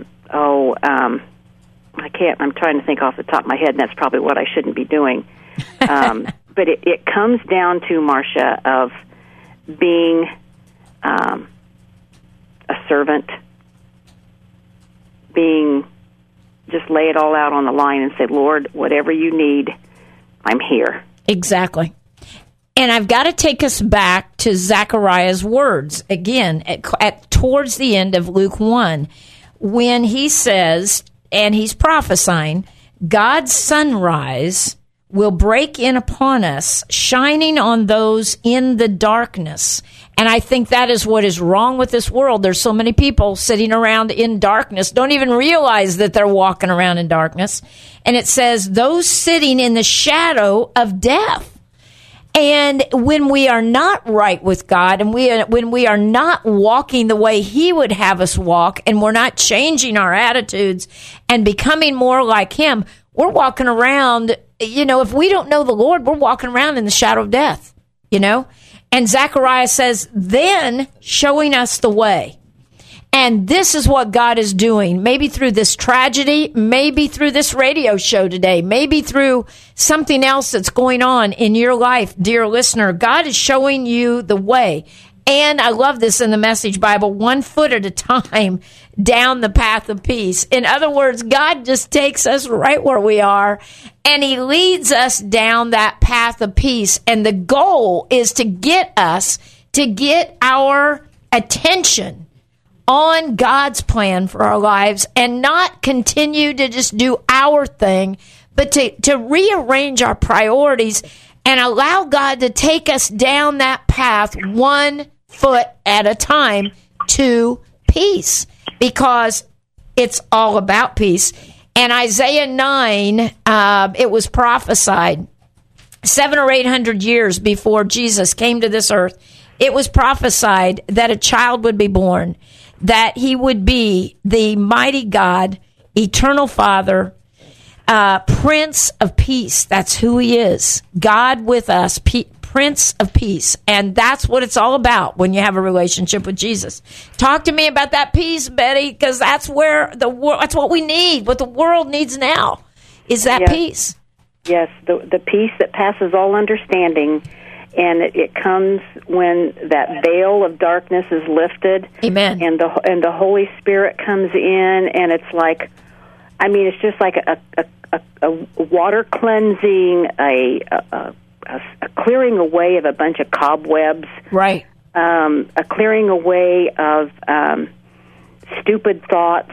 I can't. I'm trying to think off the top of my head, and that's probably what I shouldn't be doing. But it comes down to, Marcia, of being a servant just lay it all out on the line and say, Lord, whatever you need, I'm here. Exactly. And I've got to take us back to Zechariah's words again at towards the end of Luke 1, when he says, and he's prophesying, God's sunrise will break in upon us, shining on those in the darkness. And I think that is what is wrong with this world. There's so many people sitting around in darkness, don't even realize that they're walking around in darkness. And it says, those sitting in the shadow of death. And when we are not right with God, and when we are not walking the way He would have us walk, and we're not changing our attitudes and becoming more like Him, we're walking around, if we don't know the Lord, we're walking around in the shadow of death, And Zechariah says, then showing us the way. And this is what God is doing, maybe through this tragedy, maybe through this radio show today, maybe through something else that's going on in your life, dear listener. God is showing you the way. And I love this in the Message Bible, 1 foot at a time down the path of peace. In other words, God just takes us right where we are, and He leads us down that path of peace. And the goal is to get our attention on God's plan for our lives, and not continue to just do our thing, but to rearrange our priorities and allow God to take us down that path 1 foot at a time to peace, because it's all about peace. And Isaiah 9, it was prophesied 700 or 800 years before Jesus came to this earth. It was prophesied that a child would be born, that He would be the mighty God, eternal Father, Prince of Peace. That's who He is. God with us, Prince of Peace. And that's what it's all about when you have a relationship with Jesus. Talk to me about that peace, Betty, because that's where that's what we need. What the world needs now is that peace. Yes, the peace that passes all understanding. And it comes when that veil of darkness is lifted. Amen. And the Holy Spirit comes in, and it's like, it's just like a water cleansing, a clearing away of a bunch of cobwebs. Right. A clearing away of stupid thoughts.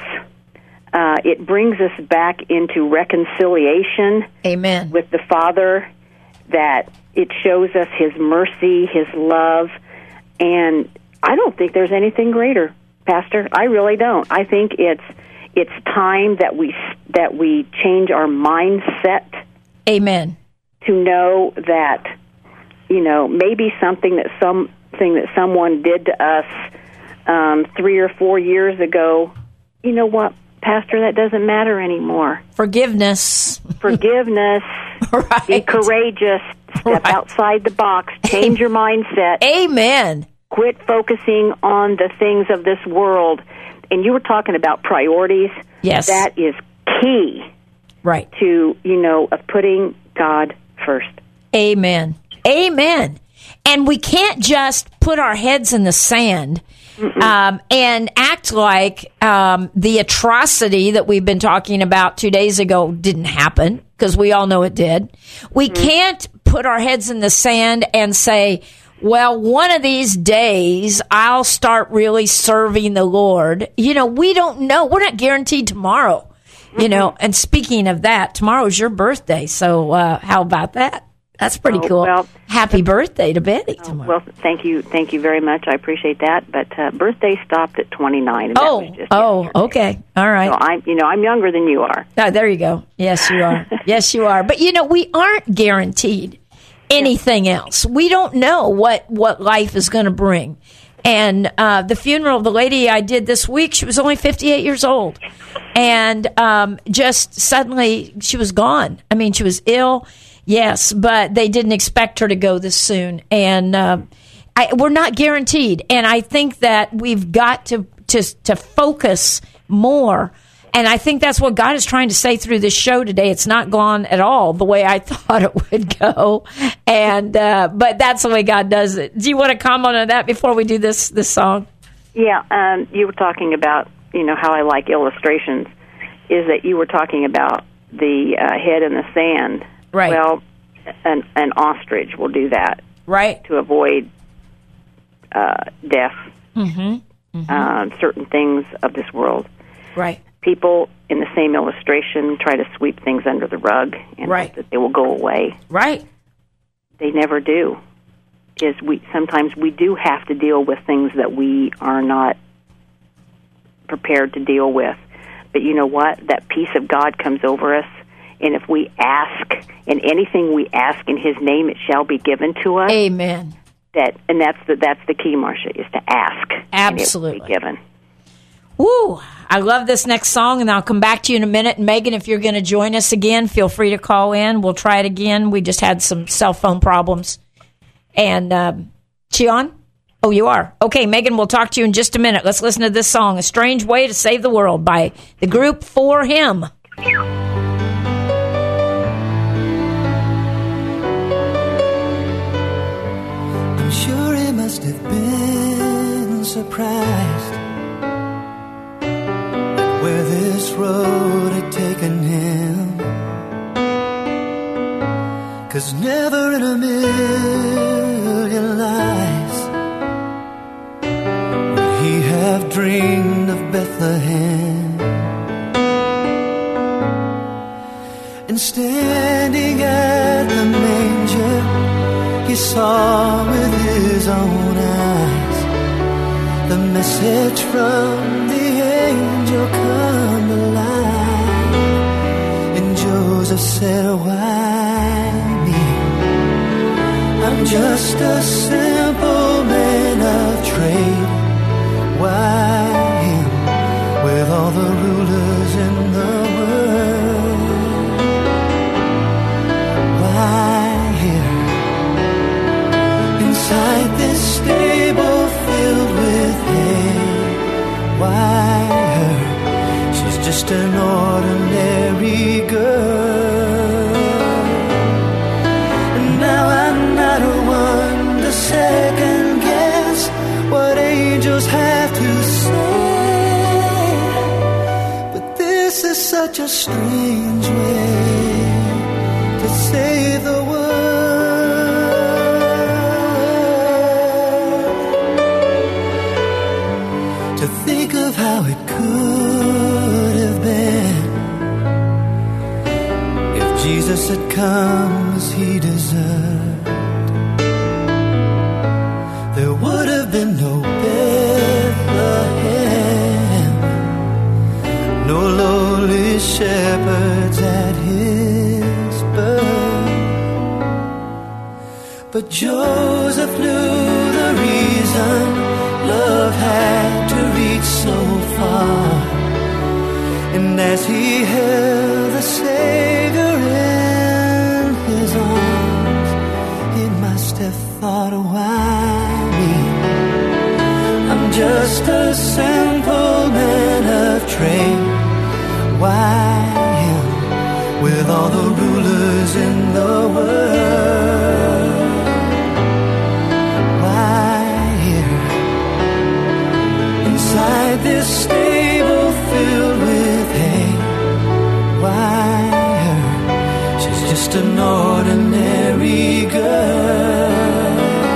It brings us back into reconciliation. Amen. With the Father, that it shows us His mercy, His love, and I don't think there's anything greater, Pastor. I really don't. I think it's time that we change our mindset. Amen. To know that, maybe something that someone did to us 3 or 4 years ago. You know what, Pastor? That doesn't matter anymore. Forgiveness. Right. Be courageous. Step outside the box. Change your mindset. Amen. Quit focusing on the things of this world. And you were talking about priorities. Yes. That is key. Right. To, of putting God first. Amen. Amen. And we can't just put our heads in the sand and act like the atrocity that we've been talking about 2 days ago didn't happen, because we all know it did. We can't put our heads in the sand and say, well, one of these days I'll start really serving the Lord. We don't know. We're not guaranteed tomorrow. And speaking of that, tomorrow's your birthday. So how about that? That's pretty cool. Well, happy birthday to Betty tomorrow. Well, thank you very much. I appreciate that. But birthday stopped at 29. And yesterday. Okay, all right. So I'm younger than you are. Oh, there you go. Yes, you are. Yes, you are. But we aren't guaranteed anything else. We don't know what life is going to bring. And the funeral of the lady I did this week, she was only 58 years old, and just suddenly she was gone. She was ill. Yes, but they didn't expect her to go this soon, and we're not guaranteed. And I think that we've got to focus more, and I think that's what God is trying to say through this show today. It's not gone at all the way I thought it would go, and but that's the way God does it. Do you want to comment on that before we do this song? Yeah, you were talking about how I like illustrations, is that you were talking about the head in the sand. Right. Well, an ostrich will do that. Right. To avoid death, certain things of this world. Right. People in the same illustration try to sweep things under the rug and hope that they will go away. Right. They never do. Sometimes we do have to deal with things that we are not prepared to deal with. But you know what? That peace of God comes over us, and if we ask, and anything we ask in His name, it shall be given to us. Amen. That's the key, Marcia, is to ask. Absolutely. And it will be given. Woo! I love this next song, and I'll come back to you in a minute. Megan, if you're going to join us again, feel free to call in. We'll try it again. We just had some cell phone problems. And, she on? Oh, you are? Okay, Megan, we'll talk to you in just a minute. Let's listen to this song, A Strange Way to Save the World, by the group For Him. I'm sure he must have been surprised at where this road had taken him. 'Cause never in a million lives would he have dreamed of Bethlehem. And standing at the manger, he saw with his own eyes the message from the angel come to life. And Joseph said, why me? I'm just a simple man of trade. Why him with all the rulers in the world? Why here inside this stable filled with hay? Why her? She's just an ordinary girl. And now I'm not one to second guess what angels have to say. But this is such a strange way to save the world. To think of how it could have been if Jesus had come as he deserved. There would have been no Bethlehem, no lowly shepherds at his birth. But Joseph knew the reason love had to reach so far. And as he held the Savior in his arms, he must have thought, why me? I'm just a simple man of trade. Why him with all the rulers in the world? Why here inside this stable filled with hay? Why her? She's just an ordinary girl.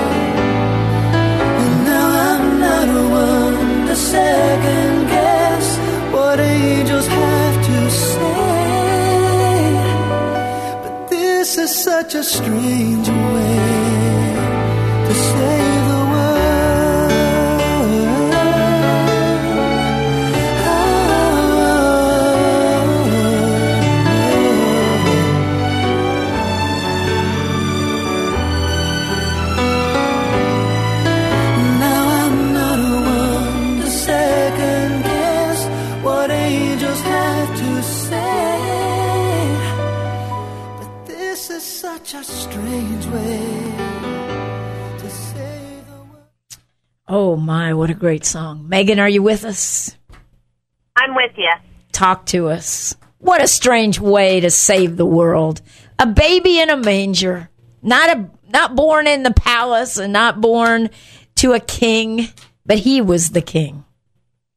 And now I'm not one to second guess what angels have to say. But this is such a strange way to save the world. Now I'm not one to second guess what angels have to say. But this is such a strange way to save the world. Oh, my, what a great song. Megan, are you with us? I'm with you. Talk to us. What a strange way to save the world. A baby in a manger. Not born in the palace and not born to a king, but he was the king.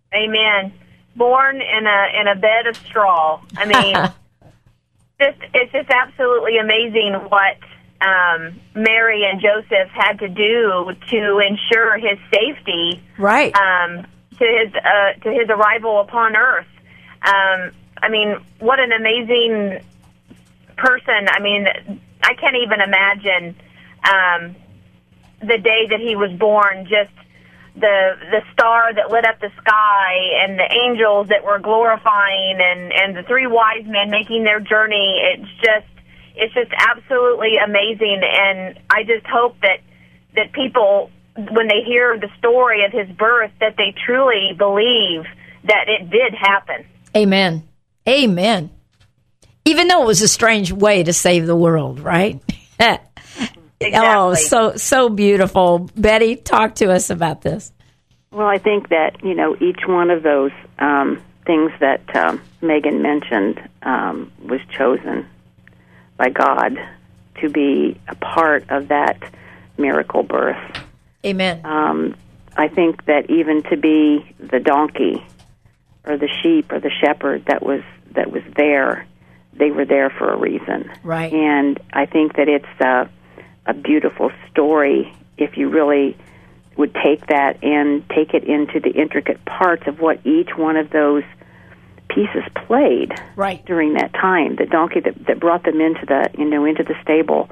Amen. Born in a bed of straw. I mean, it's just absolutely amazing what Mary and Joseph had to do to ensure his safety. Right. To his arrival upon earth. I mean, what an amazing person. I mean, I can't even imagine the day that he was born, just the star that lit up the sky and the angels that were glorifying and the three wise men making their journey. It's just absolutely amazing, and I just hope that people, when they hear the story of his birth, that they truly believe that it did happen. Amen. Amen. Even though it was a strange way to save the world, right? Exactly. Oh, so beautiful. Betty, talk to us about this. Well, I think that, each one of those things that Megan mentioned was chosen by God to be a part of that miracle birth. Amen. I think that even to be the donkey or the sheep or the shepherd that was there, they were there for a reason. Right. And I think that it's a beautiful story if you really would take that and take it into the intricate parts of what each one of those pieces played right during that time. The donkey that brought them into the stable.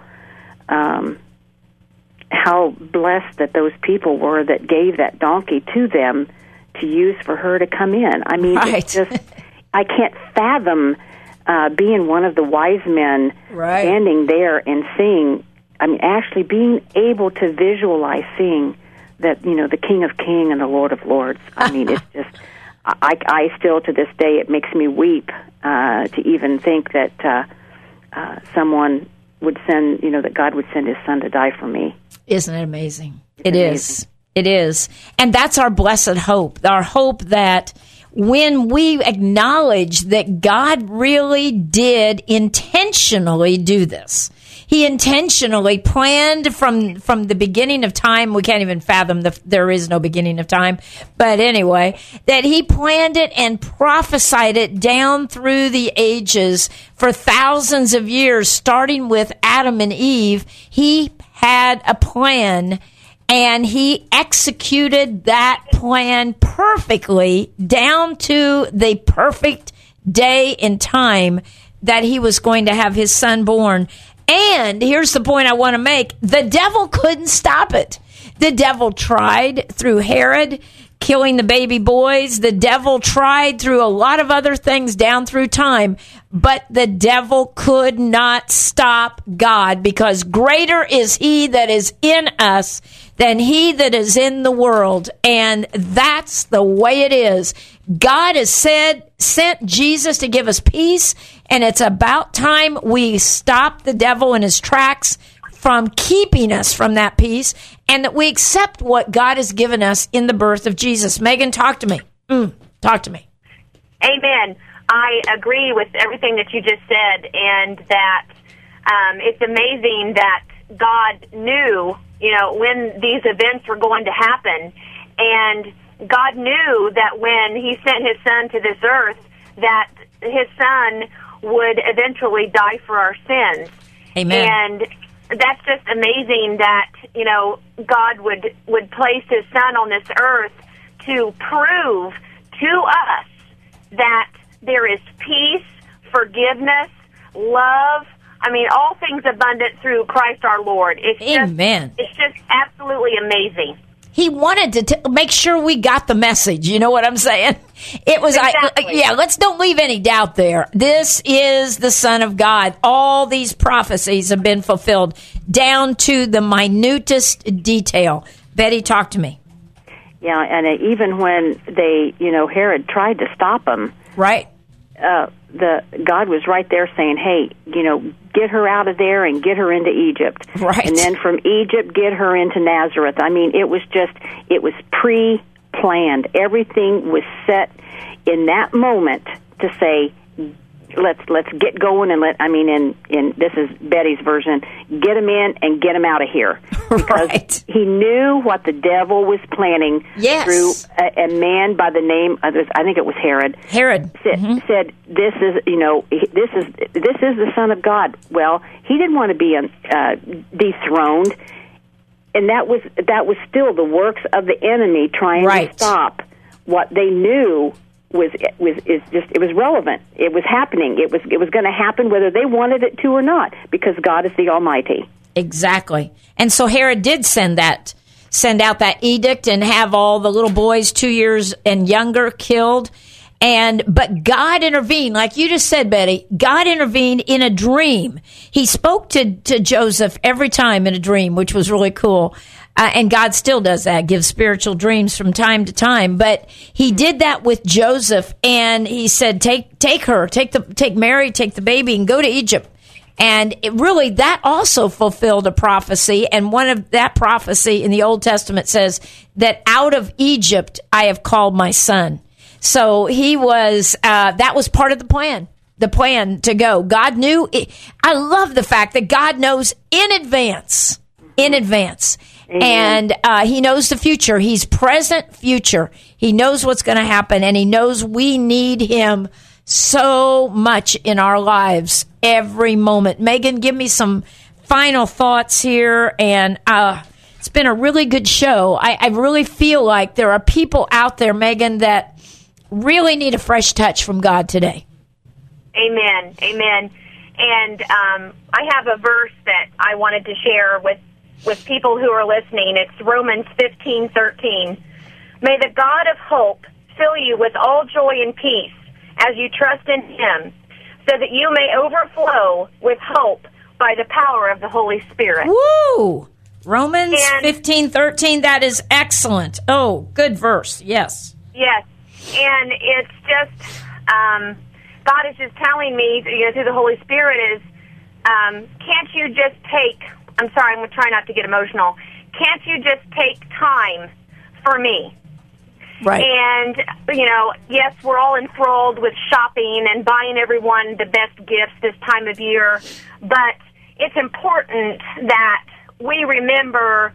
How blessed that those people were that gave that donkey to them to use for her to come in. I mean, right. It's just, I can't fathom being one of the wise men right. standing there and seeing. I mean, actually being able to visualize seeing that, the King of Kings and the Lord of Lords. I mean, it's just, I still to this day, it makes me weep to even think that someone would send, that God would send his son to die for me. Isn't it amazing? It is. It is. And that's our blessed hope. Our hope that when we acknowledge that God really did intentionally do this, he intentionally planned from the beginning of time. We can't even fathom there is no beginning of time. But anyway, that he planned it and prophesied it down through the ages for thousands of years, starting with Adam and Eve. He had a plan, and he executed that plan perfectly down to the perfect day and time that he was going to have his son born. And here's the point I want to make. The devil couldn't stop it. The devil tried through Herod killing the baby boys. The devil tried through a lot of other things down through time. But the devil could not stop God, because greater is he that is in us than he that is in the world. And that's the way it is. God has sent Jesus to give us peace, and it's about time we stop the devil in his tracks from keeping us from that peace, and that we accept what God has given us in the birth of Jesus. Megan, talk to me. Talk to me. Amen. I agree with everything that you just said, and that it's amazing that God knew, when these events were going to happen, and God knew that when he sent his son to this earth, that his son would eventually die for our sins. Amen. And that's just amazing that, God would place his son on this earth to prove to us that there is peace, forgiveness, love. I mean, all things abundant through Christ our Lord. Amen. It's just absolutely amazing. He wanted to make sure we got the message. You know what I'm saying? It was, exactly. Let's don't leave any doubt there. This is the Son of God. All these prophecies have been fulfilled down to the minutest detail. Betty, talk to me. Yeah, and even when they, Herod tried to stop him. Right. God was right there saying, hey, get her out of there and get her into Egypt. Right. And then from Egypt, get her into Nazareth. I mean, it was pre-planned. Everything was set in that moment to say, let's get going and in this is Betty's version, get him in and get him out of here, because Right. he knew what the devil was planning through a man by the name of, I think it was Herod. Herod Said this is the Son of God. Well, he didn't want to be dethroned, and that was still the works of the enemy trying Right. to stop what they knew was relevant. It was happening. It was going to happen whether they wanted it to or not, because God is the Almighty. Exactly. And so Herod did send out that edict and have all the little boys 2 years and younger killed. But God intervened, like you just said, Betty. God intervened in a dream. He spoke to Joseph every time in a dream, which was really cool. And God still does that, gives spiritual dreams from time to time. But he did that with Joseph, and he said, take Mary, take the baby, and go to Egypt. And that also fulfilled a prophecy. And one of that prophecy in the Old Testament says that out of Egypt I have called my son. So he was, that was part of the plan to go. God knew. I love the fact that God knows in advance. Amen. And he knows the future. He's present, future. He knows what's going to happen, and he knows we need him so much in our lives every moment. Megan, give me some final thoughts here. And it's been a really good show. I really feel like there are people out there, Megan, that really need a fresh touch from God today. Amen. And I have a verse that I wanted to share with people who are listening. It's Romans 15:13. May the God of hope fill you with all joy and peace as you trust in him, so that you may overflow with hope by the power of the Holy Spirit. Woo! Romans 15:13, that is excellent. Oh, good verse. Yes. Yes. And it's just, God is just telling me, through the Holy Spirit is, can't you just take, I'm sorry, I'm going to try not to get emotional. Can't you just take time for me? Right. And, yes, we're all enthralled with shopping and buying everyone the best gifts this time of year, but it's important that we remember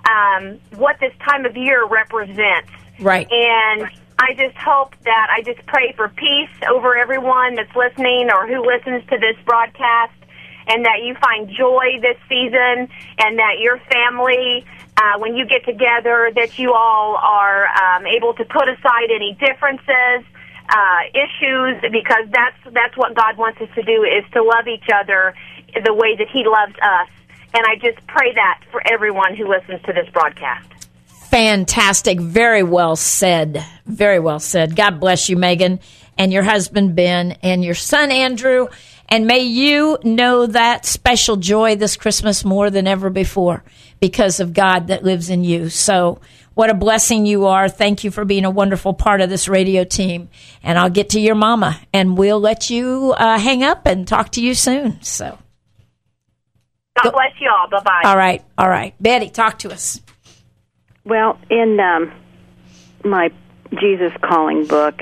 what this time of year represents. Right. And I just hope that, I just pray for peace over everyone that's listening or who listens to this broadcast, and that you find joy this season, and that your family, when you get together, that you all are able to put aside any differences, issues, because that's what God wants us to do, is to love each other the way that he loves us. And I just pray that for everyone who listens to this broadcast. Fantastic. Very well said. Very well said. God bless you, Megan, and your husband, Ben, and your son, Andrew. And may you know that special joy this Christmas more than ever before, because of God that lives in you. So what a blessing you are. Thank you for being a wonderful part of this radio team. And I'll get to your mama, and we'll let you hang up and talk to you soon. So God bless you all. Bye-bye. All right. Betty, talk to us. Well, in my Jesus Calling book,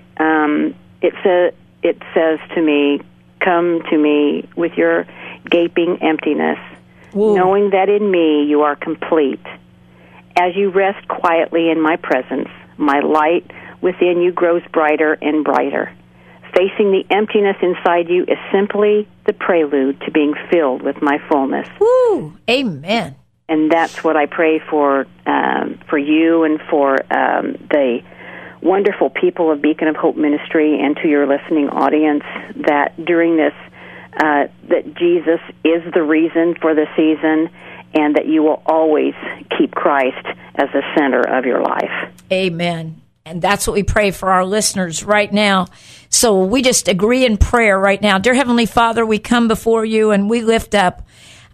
it says to me, "Come to me with your gaping emptiness, knowing that in me you are complete. As you rest quietly in my presence, my light within you grows brighter and brighter. Facing the emptiness inside you is simply the prelude to being filled with my fullness." Woo! Amen. And that's what I pray for you and for the wonderful people of Beacon of Hope Ministry, and to your listening audience, that during this, that Jesus is the reason for the season, and that you will always keep Christ as the center of your life. Amen. And that's what we pray for our listeners right now. So we just agree in prayer right now. Dear Heavenly Father, we come before you and we lift up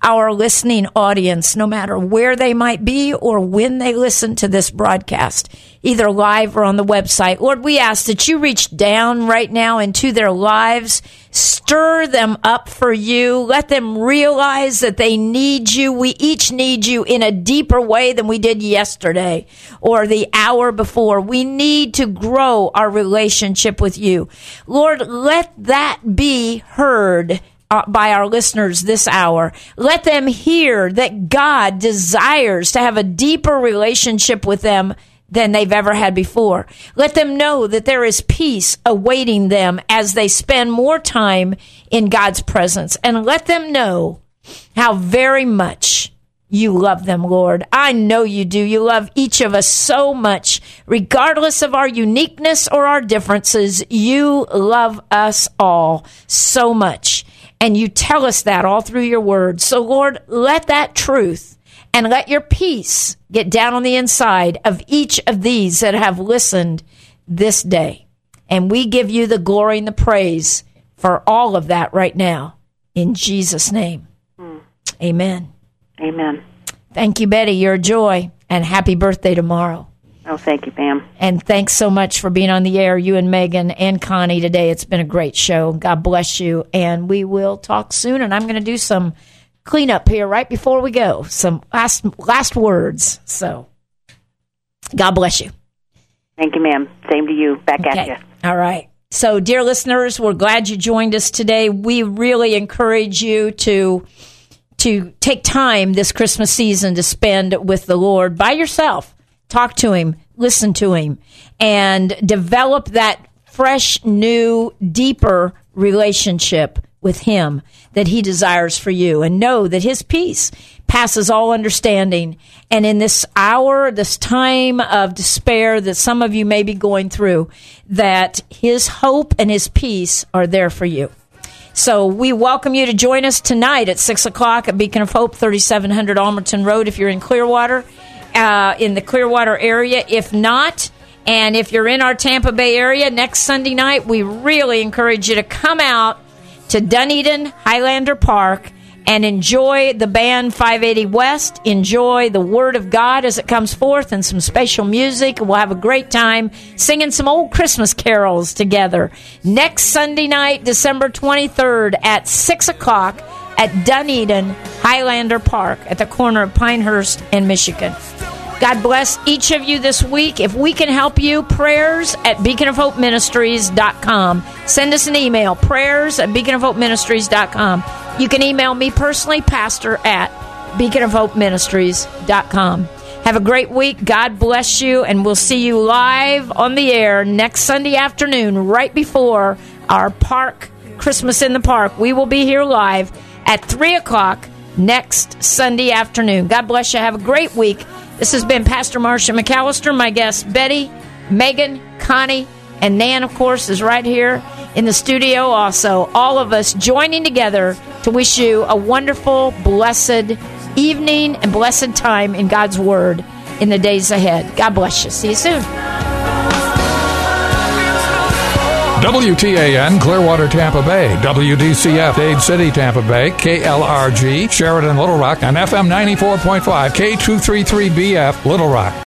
our listening audience, no matter where they might be or when they listen to this broadcast, either live or on the website. Lord, we ask that you reach down right now into their lives, stir them up for you, let them realize that they need you. We each need you in a deeper way than we did yesterday or the hour before. We need to grow our relationship with you. Lord, let that be heard by our listeners this hour. Let them hear that God desires to have a deeper relationship with them than they've ever had before. Let them know that there is peace awaiting them as they spend more time in God's presence. And let them know how very much you love them, Lord. I know you do. You love each of us so much. Regardless of our uniqueness or our differences, you love us all so much. And you tell us that all through your word. So, Lord, let that truth and let your peace get down on the inside of each of these that have listened this day. And we give you the glory and the praise for all of that right now. In Jesus' name. Amen. Amen. Thank you, Betty. You're a joy. And happy birthday tomorrow. Oh, thank you, Pam. And thanks so much for being on the air, you and Megan and Connie today. It's been a great show. God bless you. And we will talk soon. And I'm going to do some cleanup here right before we go. Some last words. So God bless you. Thank you, ma'am. Same to you. Back at you. All right. So, dear listeners, we're glad you joined us today. We really encourage you to take time this Christmas season to spend with the Lord by yourself. Talk to him, listen to him, and develop that fresh, new, deeper relationship with him that he desires for you. And know that his peace passes all understanding. And in this hour, this time of despair that some of you may be going through, that his hope and his peace are there for you. So we welcome you to join us tonight at 6 o'clock at Beacon of Hope, 3700 Almerton Road if you're in Clearwater. In the Clearwater area. If not, and if you're in our Tampa Bay area next Sunday night, we really encourage you to come out to Dunedin Highlander Park and enjoy the band 580 West, enjoy the Word of God as it comes forth and some special music. We'll have a great time singing some old Christmas carols together. Next Sunday night, December 23rd at 6 o'clock at Dunedin Highlander Park at the corner of Pinehurst and Michigan. God bless each of you this week. If we can help you, prayers at beaconofhopeministries.com. Send us an email, prayers at beaconofhopeministries.com. You can email me personally, pastor at beaconofhopeministries.com. Have a great week. God bless you, and we'll see you live on the air next Sunday afternoon, right before our park, Christmas in the Park. We will be here live at 3 o'clock next Sunday afternoon. God bless you. Have a great week. This has been Pastor Marcia McAllister. My guests, Betty, Megan, Connie, and Nan, of course, is right here in the studio also. All of us joining together to wish you a wonderful, blessed evening and blessed time in God's Word in the days ahead. God bless you. See you soon. WTAN, Clearwater, Tampa Bay. WDCF, Dade City, Tampa Bay. KLRG, Sheridan, Little Rock. And FM 94.5, K233BF, Little Rock.